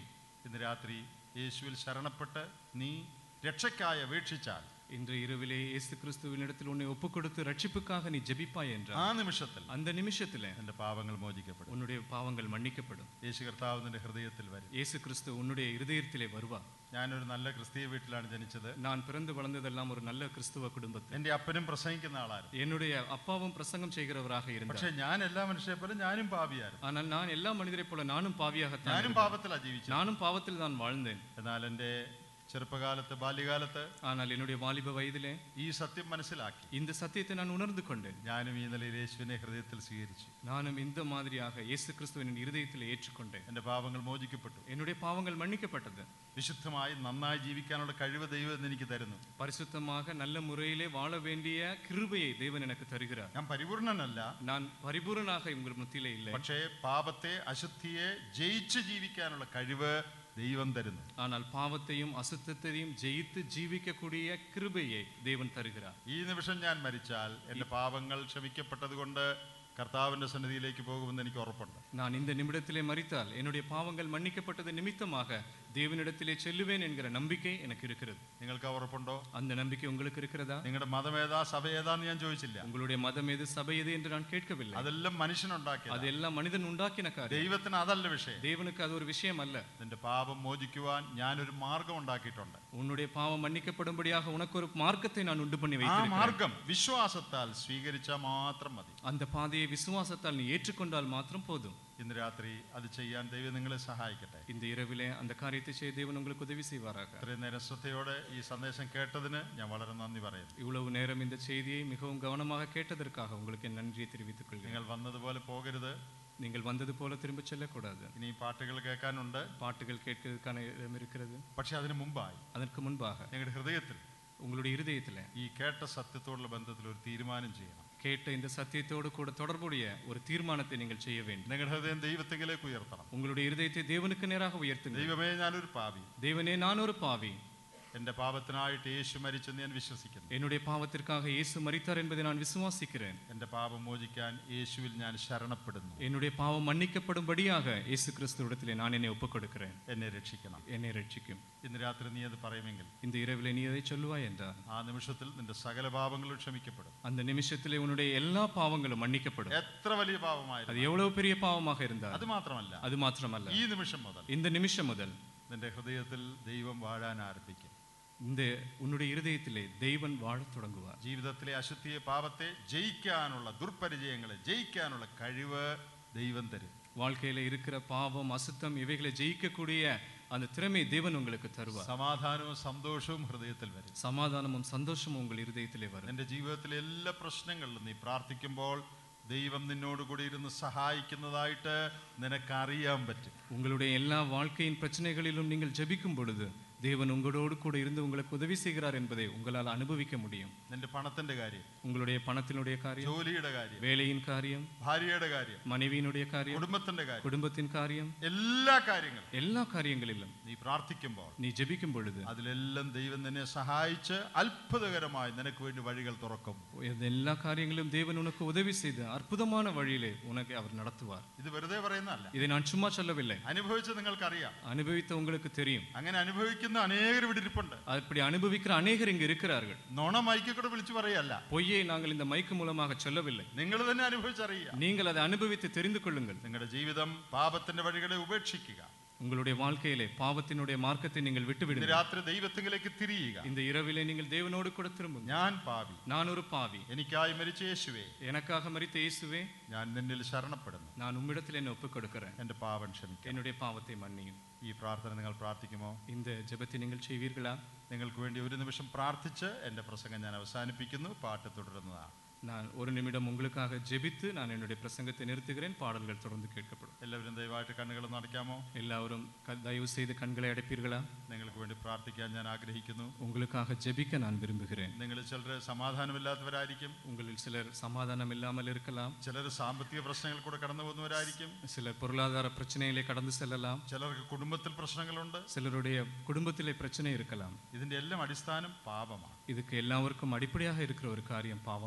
ഇന്ന് രാത്രി യേശുവിൽ ശരണപ്പെട്ട് നീ രക്ഷയ്ക്കായി അപേക്ഷിച്ചാൽ, இன்று இரவிலே இயேசு கிறிஸ்துவினிடத்தில் உன்னை ஒப்புக் கொடுத்து ரட்சிப்புக்காக நீ ஜெபிப்பாய் என்றால், ആ നിമിഷത്തിൽ அந்த நிமிஷத்திலே നിന്റെ പാപങ്ങൾ മോചിക്കപ്പെടും. உன்னுடைய பாவங்கள் மன்னிக்கப்படும். യേശു കർത്താവ് നിന്റെ ഹൃദയത്തിൽ വരും. இயேசு கிறிஸ்து உன்னுடைய இருதயத்திலே வருவார். ഞാനൊരു നല്ല ക്രിസ്തീയ വീട്ടിലാണ് ജനിച്ചത്. நான் பிறந்து வளர்ந்ததெல்லாம் ஒரு நல்ல கிறிஸ்துவ குடும்பத்தில். എൻ്റെ അപ്പനും പ്രസംഗിക്കുന്ന ആളായിരുന്നു. என்னுடைய அப்பாவும் பிரசங்கம் செய்கிறவராக இருந்தார். പക്ഷെ ഞാൻ എല്ലാ മനുഷ്യരെ പോലെ ഞാനും പാപിയായിരുന്നു. ஆனால் நான் எல்லா மனிதரை போல நானும் பாவியாகத்தான் ഞാനും இருந்தேன். പാപത്തിലാണ് ജീവിച്ചത്. நானும் பாவத்தில் தான் வாழ்ந்தேன். എന്നാൽ എൻ്റെ ചെറുപ്പകാലത്ത്, ബാല്യകാലത്ത് ஆனால் என்னுடைய வாலிப வயதிலே ഈ സത്യം മനസ്സിലാക്കി இந்த சத்தியத்தை நான் உணர்ந்து கொண்டேன். ഞാനും ഈ നിലയിൽ യേശുവിനെ ഹൃദയത്തിൽ സ്വീകരിച്ചു. நானும் இந்த மாதிரியாக இயேசு கிறிஸ்துவின் இருதயத்தில் ஏற்றுக்கொண்டேன். എൻ്റെ പാപങ്ങൾ മോചിക്കപ്പെട്ടു. என்னுடைய பாவங்கள் மன்னிக்கப்பட்டது. വിശുദ്ധമായി നന്നായി ജീവിക്കാനുള്ള കഴിവ് ദൈവം ഇന്ന് എനിക്ക് തരുന്നു. பரிசுத்தமாக நல்ல முறையிலே வாழ வேண்டிய கிருபையை தேவன் எனக்கு தருகிறார். ഞാൻ പരിപൂർണനല്ല, நான் பரிபூரணாக உங்கள் மத்தியிலே இல்லை. പക്ഷേ പാപത്തെ, അശുദ്ധിയെ ജയിച്ച് ജീവിക്കാനുള്ള കഴിവ് ദൈവം തരുന്നു. ஆனால் பாவத்தையும் அசுத்தத்தையும் ஜெயித்து ஜீவிக்கக்கூடிய கிருபையை தேவன் தருகிறார். ഈ നിമിഷം ഞാൻ മരിച്ചാൽ എൻ്റെ പാപങ്ങൾ ക്ഷമിക്കപ്പെട്ടത് കൊണ്ട് കർത്താവിന്റെ സന്നിധിയിലേക്ക് പോകുമെന്ന് എനിക്ക് ഉറപ്പുണ്ട്. நான் இந்த நிமிடத்திலே மரித்தால் என்னுடைய பாவங்கள் மன்னிக்கப்பட்டது நிமித்தமாக தேவனிடத்திலே செல்லுவேன் என்கிற நம்பிக்கை எனக்கு இருக்கிறது. നിങ്ങൾക്ക് ആ ഉറപ്പുണ്ടോ? அந்த நம்பிக்கை உங்களுக்கு இருக்கிறதா? നിങ്ങളുടെ മതം ഏതാ, സഭ ഏതാന്ന് ഞാൻ ചോദിച്ചില്ല. உங்களுடைய மதம் எது, சபை எது என்று நான் கேட்கவில்லை. അതെല്ലാം മനുഷ്യനുണ്ടാക്കിയത്. அதெல்லாம் மனிதன் உண்டாக்கின காரியம். ദൈവത്തിന് അതല്ല വിഷയം. தேவனுக்கு அது ஒரு விஷயம் அல்ல. നിന്റെ പാപം മോചിക്കുവാൻ ഞാനൊരു മാർഗം ഉണ്ടാക്കിയിട്ടുണ്ട്. உன்னுடைய பாவம் மன்னிக்கப்படும்படியாக உனக்கு ஒரு மார்க்கத்தை நான் உண்டு பண்ணி ആ வைத்திருக்கிறேன். മാർഗം വിശ്വാസത്താൽ സ്വീകരിച്ചാൽ മാത്രം മതി. அந்த பாதையை விசுவாசத்தால் நீ ஏற்றுக்கொண்டால் மாத்திரம் போதும். ഇന്ന് രാത്രി അത് ചെയ്യാൻ ദൈവം നിങ്ങളെ സഹായിക്കട്ടെ. இந்த இரவிலே அந்த காரியத்தை செய்ய தேவன் உங்களுக்கு உதவி செய்வாராக. ഇത്രയും നേരം ശ്രദ്ധയോടെ ഈ സന്ദേശം കേട്ടതിന് ഞാൻ വളരെ നന്ദി പറയുന്നു. இவ்வளவு நேரம் இந்த செய்தியை மிகவும் கவனமாக கேட்டதற்காக உங்களுக்கு என் நன்றியை தெரிவித்துக் கொள்கிறேன். നിങ്ങൾ വന്നതുപോലെ പോകരുത്. நீங்கள் வந்தது போல திரும்ப செல்லக்கூடாது. ഇനി പാട്ടുകൾ കേൾക്കാനുണ്ട്. பாட்டுகள் கேட்கிறதுக்கான இடம் இருக்கிறது. പക്ഷെ അതിനു മുമ്പായി அதற்கு முன்பாக നിങ്ങളുടെ ഹൃദയത്തിൽ உங்களுடைய இருதயத்திலே ഈ കേട്ട സത്യത്തോടുള്ള ബന്ധത്തിൽ ഒരു തീരുമാനം ചെയ്യണം. கேட்ட இந்த சத்தியத்தோடு கூட தொடர்புடைய ஒரு தீர்மானத்தை நீங்கள் செய்ய வேண்டும். നിങ്ങളുടെ ഹൃദയം ദൈവത്തിലേക്ക് ഉയർത്തണം. உங்களுடைய இருதயத்தை தேவனுக்கு நேராக உயர்த்துங்கள். ദൈവമേ, ഞാനൊരു പാപി. தேவனே, நான் ஒரு பாவி. എൻ്റെ പാപത്തിനായിട്ട് യേശു മരിച്ചെന്ന് ഞാൻ വിശ്വസിക്കുന്നു. என்னுடைய பாவத்திற்காக இயேசு மரித்தார் என்பதை நான் விசுவாசிக்கிறேன். എൻ്റെ പാപം മോചിക്കാൻ യേശുവിൽ ഞാൻ ശരണപ്പെടുന്നു. என்னுடைய பாவம் மன்னிக்கப்படும்படியாக இயேசு கிறிஸ்துவிடத்திலே நான் என்னை ஒப்புக் கொடுக்கிறேன். എന്നെ രക്ഷിക്കണം. என்னை ரட்சிக்கும். ഇന്ന് രാത്രി നീ അത് പറയുമെങ്കിൽ இந்த இரவிலே நீ அதை சொல்லுவாய் என்றால் ആ നിമിഷത്തിൽ നിന്റെ സകല പാപങ്ങളും ക്ഷമിക്കപ്പെടും. அந்த நிமிஷத்திலே உன்னுடைய எல்லா பாவங்களும் மன்னிக்கப்படும். എത്ര വലിയ அது പാപമായിരുന്നു. எவ்வளவு பெரிய பாவமாக இருந்தால் അത് മാത്രമല്ല, அது மாத்திரமல்ல, ഈ നിമിഷം മുതൽ இந்த நிமிஷம் முதல் നിന്റെ ഹൃദയത്തിൽ ദൈവം വാഴാൻ ആരംഭിക്കും. இந்த உன்னுடைய இருதயத்திலே தெய்வன் வாழத் தொடங்குவார். ജീവിതത്തിലെ അശുദ്ധിയെ, പാപത്തെ ജയിക്കാനുള്ള, ദുർപരിചയങ്ങളെ ജയിക്കാനുള്ള കഴിവ് ദൈവം തരും. வாழ்க்கையில இருக்கிற பாவம், அசுத்தம் இவைகளை ஜெயிக்கக்கூடிய அந்த திறமை தேவன் உங்களுக்கு தருவார். സമാധാനവും സന്തോഷവും ഹൃദയത്തിൽ വരും. சமாதானமும் சந்தோஷமும் உங்கள் இருதயத்திலே வரும். നിന്റെ ജീവിതത്തിലെ എല്ലാ പ്രശ്നങ്ങളിലും നീ പ്രാർത്ഥിക്കുമ്പോൾ ദൈവം നിന്നോട് കൂടി ഇരുന്ന് സഹായിക്കുന്നതായിട്ട് നിനക്കറിയാൻ പറ്റും. உங்களுடைய எல்லா வாழ்க்கையின் பிரச்சனைகளிலும் நீங்கள் ஜெபிக்கும் பொழுது தேவன் உங்களோடு கூட இருந்து உங்களுக்கு உதவி செய்கிறார் என்பதை உங்களால் அனுபவிக்க முடியும். നിന്റെ പണത്തിന്റെ കാര്യം, உங்களுடைய பணத்தினுடைய காரியம், ജോലിയുടെ കാര്യം, வேலையின் காரியம், ഭാര്യയുടെ കാര്യം, மனைவியினுடைய காரியம், കുടുംബത്തിന്റെ കാര്യം, குடும்பத்தின் காரியம், എല്ലാ കാര്യങ്ങളും எல்லா காரியங்களிலும் നീ പ്രാർത്ഥിക്കുമ്പോൾ நீ ஜெபிக்கும் பொழுது അതിലെല്ലാം ദൈവം നിന്നെ സഹായിച്ച് അത്ഭുതകരമായി നിനക്ക് വേണ്ടി വഴികൾ തുറക്കും. இந்த எல்லா காரியங்களிலும் தேவன் உனக்கு உதவி செய்து அற்புதமான வழியிலே உனக்கு அவர் நடத்துவார். ഇത് വെറുതെ പറയുന്നതല്ല. இதை நான் சும்மா சொல்லவில்லை, അനുഭവിച്ച് നിങ്ങൾക്കറിയാം. அனுபவித்த உங்களுக்கு தெரியும். അങ്ങനെ അനുഭവിക്കുന്ന അനേകർ ഇവിടെ ഇരിപ്പുണ്ട്. அப்படி அனுபவிக்கிற அநேகர் இங்கு இருக்கிறார்கள். നുണ മൈക്കിൽ കൂടെ വിളിച്ചു പറയല്ല. பொய்யை நாங்கள் இந்த மைக்கு மூலமாக சொல்லவில்லை. നിങ്ങൾ തന്നെ അനുഭവിച്ചറിയുക. நீங்கள் அதை அனுபவித்து தெரிந்து கொள்ளுங்கள். നിങ്ങളുടെ ജീവിതം പാപത്തിന്റെ വഴികളെ ഉപേക്ഷിക്കുക. உங்களுடைய வாழ்க்கையிலே பாவத்தினுடைய மார்க்கத்தை நீங்கள் ഇന്ന് விட்டுவிடுங்கள். രാത്രി ദൈവത്തിലേക്ക് തിരിയുക. இந்த இரவிலே நீங்கள் தேவனோடு கூட திரும்புங்கள். ഞാൻ പാപി, நான் ஒரு பாவி, എനിക്കായി മരിച്ച യേശുവേ, எனக்காக மரித்த இயேசுவே, ഞാൻ നിന്നിൽ ശരണപ്പെടുന്നു. நான் உம்மிடத்தில் என்னை ஒப்புக் கொடுக்கிறேன். എൻ്റെ പാപം ക്ഷമിക്കണം. என்னுடைய பாவத்தை மன்னியும். ഈ പ്രാർത്ഥന നിങ്ങൾ പ്രാർത്ഥിക്കുമോ? இந்த ஜெபத்தை நீங்கள் செய்வீர்களா? നിങ്ങൾക്ക് വേണ്ടി ഒരു നിമിഷം പ്രാർത്ഥിച്ച് എൻ്റെ പ്രസംഗം ഞാൻ അവസാനിപ്പിക്കുന്നു. പാട്ട് തുടരുന്നതാണ്. நான் ஒரு நிமிடம் உங்களுக்காக ஜெபித்து நான் என்னுடைய பிரசங்கத்தை நிறுத்துகிறேன். பாடல்கள் தொடர்ந்து கேட்கப்படும். എല്ലാവരും ദയവായിട്ട് കണ്ണുകൾ നടക്കാമോ? எல்லாரும் க- தயவு செய்து கண்களை அடைப்பீர்களா? നിങ്ങൾക്ക് വേണ്ടി പ്രാർത്ഥിക്കാൻ ഞാൻ ആഗ്രഹിക്കുന്നു. உங்களுக்காக ஜெபிக்க நான் விரும்புகிறேன். നിങ്ങൾ ചിലർ സമാധാനമില്ലാത്തവരായിരിക്കും. உங்களில் சிலர் சமாதானம் இல்லாமல் இருக்கலாம். ചിലർ സാമ്പത്തിക പ്രശ്നങ്ങൾ കൂടെ കടന്നു പോകുന്നവരായിരിക്കും. சிலர் பொருளாதார பிரச்சனையிலே கடந்து செல்லலாம். ചിലർക്ക് കുടുംബത്തിൽ പ്രശ്നങ്ങളുണ്ട്. சிலருடைய குடும்பத்திலே பிரச்சனை இருக்கலாம். ഇതിന്റെ എല്ലാം അടിസ്ഥാനം പാപമാണ്. இதுக்கு எல்லாருக்கும் அடிப்படையாக இருக்கிற ஒரு காரியம் பாவம் தான். ഇന്ന്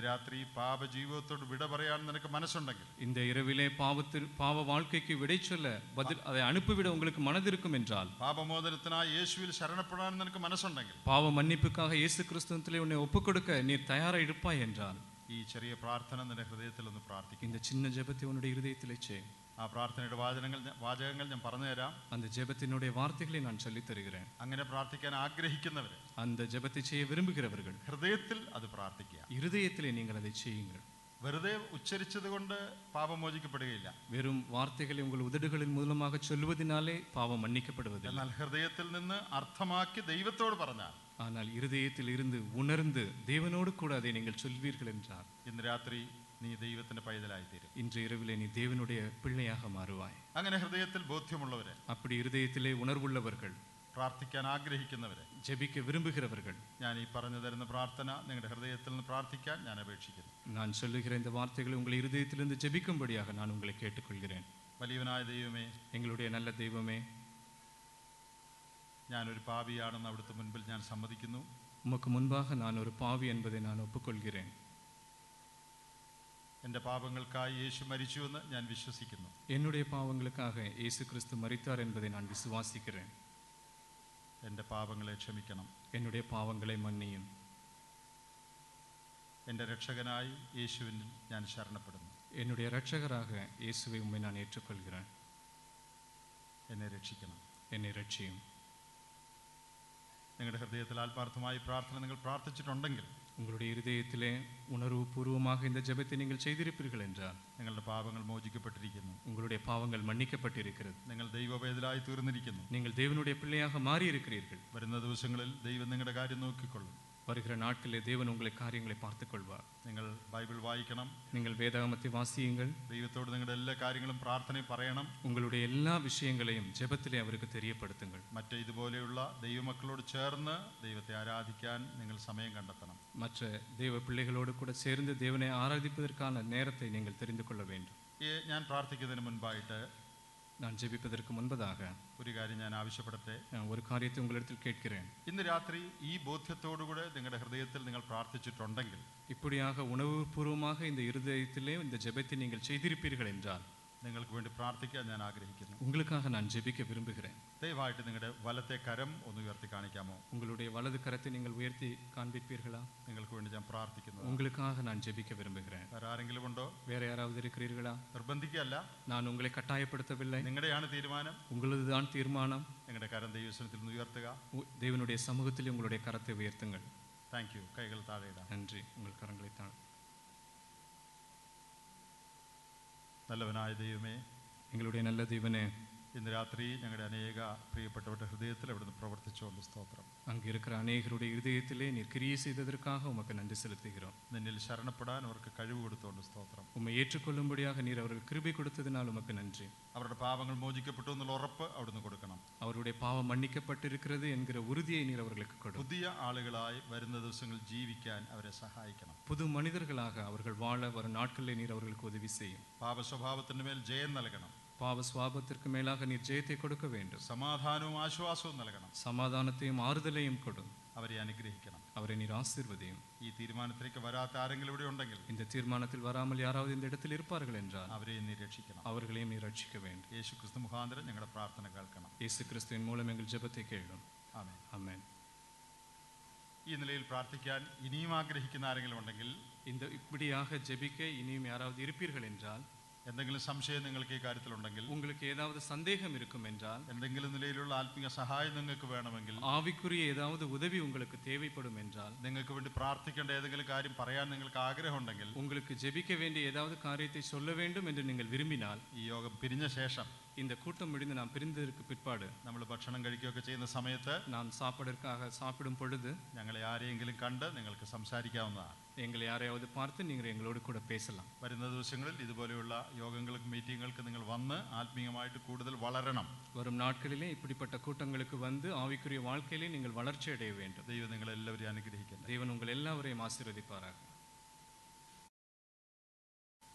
ഇന്ന് രാത്രി പാപജീവിതത്തോട് വിട പറയാൻ നിനക്ക് മനസ്സുണ്ടെങ്കിൽ, இந்த இரவிலே பாவத்தில் பாவ வாழ்க்கைக்கு விடை சொல்ல பதில் அதை அனுப்பிவிட உங்களுக்கு மனதிருக்கும் என்றால், പാപമോചനത്തിനായി യേശുവിൽ ശരണപ്പെടാൻ നിനക്ക് മനസ്സുണ്ടെങ്കിൽ, பாவ மன்னிப்புக்காக இயேசு கிறிஸ்துவிலே உன்னை ஒப்புக்கொடுக்க நீ தயாராக இருப்பாய் என்றால், ഈ ചെറിയ പ്രാർത്ഥന നിന്റെ ഹൃദയത്തിൽ ഒന്ന് പ്രാർത്ഥിക്കും. இந்த சின்ன ஜெபத்தை உன்னுடைய இருதயத்திலே செய். ആ പ്രാർത്ഥനയുടെ വാചകങ്ങൾ വാചകങ്ങൾ ഞാൻ പറഞ്ഞു തരാം. அந்த ஜெபத்தினுடைய வார்த்தைகளை நான் சொல்லித் தருகிறேன். അങ്ങനെ പ്രാർത്ഥിക്കാൻ ആഗ്രഹിക്കുന്നവരെ, அந்த ஜெபத்தை செய்ய விரும்புகிறவர்கள் ഹൃദയത്തിൽ അത് പ്രാർത്ഥിക്കുക. இருதயத்திலே நீங்கள் அதை செய்யுங்கள். വെറുതെ ഉച്ചരിച്ചത് കൊണ്ട് പാപം മോചിക്കപ്പെടുകയില്ല. வெறும் வார்த்தைகளை உங்கள் உதடுகளின் மூலமாக சொல்வதினாலே பாவம் மன்னிக்கப்படுவதில்லை. എന്നാൽ ഹൃദയത്തിൽ നിന്ന് അർത്ഥമാക്കി ദൈവത്തോട് പറഞ്ഞാൽ, ஆனால் இருதயத்தில் இருந்து உணர்ந்து தேவனோடு கூட அதை நீங்கள் சொல்வீர்கள் என்றால், ഇന്ന് രാത്രി നീ ദൈവത്തിന്റെ പൈതലായിത്തീരും. இன்று இரவிலே நீ தேவனுடைய பிள்ளையாக மாறுவாய். അങ്ങനെ ഹൃദയത്തിൽ ബോധ്യമുള്ളവരെ, அப்படி இருதயத்திலே உணர்வுள்ளவர்கள், പ്രാർത്ഥിക്കാൻ ആഗ്രഹിക്കുന്നവരെ, ஜெபிக்க விரும்புகிறவர்கள், ഞാൻ ഈ പറഞ്ഞു തരുന്ന പ്രാർത്ഥന നിങ്ങളുടെ ഹൃദയത്തിൽ നിന്ന് പ്രാർത്ഥിക്കാൻ ഞാൻ അപേക്ഷിക്കുന്നു. நான் சொல்லுகிற இந்த வார்த்தைகளை உங்கள் இருதயத்திலிருந்து ஜெபிக்கும்படியாக நான் உங்களை கேட்டுக்கொள்கிறேன். വലിയവനായ ദൈവമേ, எங்களுடைய நல்ல தெய்வமே, ഞാനൊരു പാപിയാണെന്ന് അവിടുത്തെ മുൻപിൽ ഞാൻ സമ്മതിക്കുന്നു. உமக்கு முன்பாக நான் ஒரு பாவி என்பதை நான் ஒப்புக்கொள்கிறேன். എൻ്റെ പാപങ്ങൾക്കായി യേശു മരിച്ചുവെന്ന് ഞാൻ വിശ്വസിക്കുന്നു. என்னுடைய பாவங்களுக்காக இயேசு கிறிஸ்து மரித்தார் என்பதை நான் விசுவாசிக்கிறேன். എൻ്റെ പാപങ്ങളെ ക്ഷമിക്കണം. என்னுடைய பாவங்களை மன்னியும். എൻ്റെ രക്ഷകനായി യേശുവിൽ ഞാൻ ശരണപ്പെടുന്നു. என்னுடைய இரட்சகராக இயேசுவை உம்மை நான் ஏற்றுக்கொள்கிறேன். എന്നെ രക്ഷിക്കണം. என்னை ரட்சியும். നിങ്ങളുടെ ഹൃദയത്തിൽ ആത്മാർത്ഥമായി പ്രാർത്ഥന നിങ്ങൾ പ്രാർത്ഥിച്ചിട്ടുണ്ടെങ്കിൽ, உங்களுடைய இருதயத்திலே உணர்வு பூர்வமாக இந்த ஜெபத்தை நீங்கள் செய்திருப்பீர்கள் என்றால், നിങ്ങളുടെ പാപങ്ങൾ മോചിക്കപ്പെട്ടിരിക്കുന്നു. உங்களுடைய பாவங்கள் மன்னிக்கப்பட்டிருக்கிறது. നിങ്ങൾ ദൈവവേദലായി തീർന്നിരിക്കുന്നു. நீங்கள் தேவனுடைய பிள்ளையாக மாறி இருக்கிறீர்கள். വരുന്ന ദിവസങ്ങളിൽ ദൈവം നിങ്ങളുടെ കാര്യം നോക്കിക്കൊള്ളും. வருகிற நாட்களிலே தேவன் உங்களை காரியங்களை பார்த்துக் கொள்வார். നിങ്ങൾ ബൈബിൾ വായിക്കണം. நீங்கள் வேதாகமத்தை வாசியுங்கள். ദൈവത്തോട് നിങ്ങളുടെ എല്ലാ കാര്യങ്ങളും പ്രാർത്ഥനയും പറയണം. உங்களுடைய எல்லா விஷயங்களையும் ஜெபத்திலே அவருக்கு தெரியப்படுத்துங்கள். മറ്റേ ഇതുപോലെയുള്ള ദൈവമക്കളോട് ചേർന്ന് ദൈവത്തെ ആരാധിക്കാൻ നിങ്ങൾ സമയം കണ്ടെത്തണം. மற்ற தேவ பிள்ளைகளோடு கூட சேர்ந்து தேவனை ஆராதிப்பதற்கான நேரத்தை நீங்கள் தெரிந்து கொள்ள வேண்டும். ഈ ഞാൻ പ്രാർത്ഥിക്കുന്നതിന് മുൻപായിട്ട് நான் ஜெபிப்பதற்கு முன்பதாக ഒരു കാര്യം ഞാൻ ആവശ്യപ്പെടട്ടെ. நான் ஒரு காரியத்தை உங்களிடத்தில் கேட்கிறேன். ഇന്ന് രാത്രി ഈ ബോധ്യത്തോടുകൂടെ നിങ്ങളുടെ ഹൃദയത്തിൽ നിങ്ങൾ പ്രാർത്ഥിച്ചിട്ടുണ്ടെങ്കിൽ, இப்படியாக உணவுபூர்வமாக இந்த இருதயத்திலே இந்த ஜெபத்தை நீங்கள் செய்திருப்பீர்கள் என்றால், നിങ്ങൾക്ക് വേണ്ടി പ്രാർത്ഥിക്കാൻ ഞാൻ ആഗ്രഹിക്കുന്നു. உங்களுக்காக நான் ஜெபிக்க விரும்புகிறேன். ദയവായിട്ട് നിങ്ങളുടെ വലത്തെ കരം ഒന്ന് ഉയർത്തി കാണിക്കാമോ? உங்களுடைய வலது கரத்தை நீங்கள் உயர்த்தி காண்பிப்பீர்களா? നിങ്ങൾക്ക് വേണ്ടി ഞാൻ പ്രാർത്ഥിക്കുന്നു. உங்களுக்காக நான் ஜெபிக்க விரும்புகிறேன். വേറെ ആരെങ്കിലും ഉണ്ടോ? வேற யாராவது இருக்கிறீர்களா? നിർബന്ധിക്കല്ല, நான் உங்களை கட்டாயப்படுத்தவில்லை. നിങ്ങളുടെയാണ് തീരുമാനം. உங்களதுதான் தீர்மானம். നിങ്ങളുടെ കരം ദൈവസനത്തിൽ നിന്ന് ഉയർത്തുക. உ- தேவனுடைய சமூகத்தில் உங்களுடைய கரத்தை உயர்த்துங்கள். Thank you. കൈകൾ താഴെ ഇടാം. நன்றி. உங்கள் கரங்களை தான். നല്ലവനായ ദൈവമേ, எங்களுடைய நல்ல தேவனே, ഇന്ന് രാത്രി ഞങ്ങളുടെ അനേക പ്രിയപ്പെട്ടവരുടെ ഹൃദയത്തിൽ അവിടുന്ന് പ്രവർത്തിച്ചുകൊണ്ട് സ്തോത്രം. அங்கு இருக்கிற அநேகருடைய இருதயத்திலே நீர் கிரியை செய்ததற்காக உமக்கு நன்றி செலுத்துகிறோம். നിന്നിൽ ശരണപ്പെടാൻ അവർക്ക് കഴിവ് കൊടുത്തുകൊണ്ട് സ്തോത്രം. உம்மை ஏற்றுக்கொள்ளும்படியாக நீர் அவர்கள் கிருபை கொடுத்ததினால் உமக்கு நன்றி. അവരുടെ പാപങ്ങൾ മോചിക്കപ്പെട്ടു എന്നുള്ള ഉറപ്പ് അവിടുന്ന് കൊടുക്കണം. அவருடைய பாவம் மன்னிக்கப்பட்டிருக்கிறது என்கிற உறுதியை நீர் அவர்களுக்கு கொடு. പുതിയ ആളുകളായി വരുന്ന ദിവസങ്ങളിൽ ജീവിക്കാൻ അവരെ സഹായിക്കണം. புது மனிதர்களாக அவர்கள் வாழ வரும் நாட்களிலே நீர் அவர்களுக்கு உதவி செய்யும். പാപസ്വഭാവത്തിന് മേൽ ജയം നൽകണം. பாவ சுவாபத்திற்கு மேலாக நீர் ஜெயத்தை கொடுக்க வேண்டும். സമാധാനവും ആശ്വാസവും നൽകണം. சமாதானத்தையும் ஆறுதலையும் கொடும். അവരെ അനുഗ്രഹിക്കണം. அவரை நீர் ஆசீர்வதியும். ഈ തീരുമാനത്തിലേക്ക് വരാത്ത ആരെങ്കിലും ഇവിടെ ഉണ്ടെങ്കിൽ இந்த தீர்மானத்தில் வராமல் யாராவது இந்த இடத்தில் இருப்பார்கள் என்றால் അവരെ നീ രക്ഷിക്കണം. அவர்களையும் நீர் ரட்சிக்க வேண்டும். യേശു ക്രിസ്തു മുഖാന്തരം ഞങ്ങളുടെ പ്രാർത്ഥന കേൾക്കണം. இயேசு கிறிஸ்துவின் மூலம் எங்கள் ஜெபத்தை கேளும். ആമേൻ. ஆமென். ഈ നിലയിൽ പ്രാർത്ഥിക്കാൻ ഇനിയും ആഗ്രഹിക്കുന്ന ആരെങ്കിലും ഉണ്ടെങ്കിൽ, இந்த இப்படியாக ஜெபிக்க இனியும் யாராவது இருப்பீர்கள் என்றால், എന്തെങ്കിലും സംശയം നിങ്ങൾക്ക് ഈ കാര്യത്തിലുണ്ടെങ്കിൽ, உங்களுக்கு ஏதாவது சந்தேகம் இருக்கும் என்றால், എന്തെങ്കിലും നിലയിലുള്ള ആത്മീയ സഹായം നിങ്ങൾക്ക് വേണമെങ്കിൽ, ஆவிக்குரிய ஏதாவது உதவி உங்களுக்கு தேவைப்படும் என்றால், നിങ്ങൾക്ക് വേണ്ടി പ്രാർത്ഥിക്കേണ്ട ഏതെങ്കിലും കാര്യം പറയാൻ നിങ്ങൾക്ക് ആഗ്രഹമുണ്ടെങ്കിൽ, உங்களுக்கு ஜெபிக்க வேண்டிய ஏதாவது காரியத்தை சொல்ல வேண்டும் என்று நீங்கள் விரும்பினால், ഈ യോഗം പിരിഞ്ഞ ശേഷം இந்த கூட்டம் முடிந்து நாம் பிரிந்ததற்கு பிற்பாடு നമ്മൾ ഭക്ഷണം കഴിക്കുകയൊക്കെ ചെയ്യുന്ന സമയത്ത് நாம் சாப்பிடற்காக சாப்பிடும் பொழுது ഞങ്ങളെ ആരെയെങ്കിലും കണ്ട് നിങ്ങൾക്ക് സംസാരിക്കാവുന്നതാണ്. எங்களை யாரையாவது பார்த்து நீங்கள் எங்களோடு கூட பேசலாம். വരുന്ന ദിവസങ്ങളിൽ ഇതുപോലെയുള്ള യോഗങ്ങൾക്ക് മീറ്റിങ്ങുകൾക്ക് നിങ്ങൾ വന്ന് ആത്മീയമായിട്ട് കൂടുതൽ വളരണം. வரும் நாட்களிலே இப்படிப்பட்ட கூட்டங்களுக்கு வந்து ஆவிக்குரிய வாழ்க்கையிலே நீங்கள் வளர்ச்சி அடைய வேண்டும். ദൈവം നിങ്ങളെല്ലാവരെയും അനുഗ്രഹിക്കട്ടെ. தேவன் உங்கள் எல்லாவரையும் ஆசீர்வதிப்பாராக.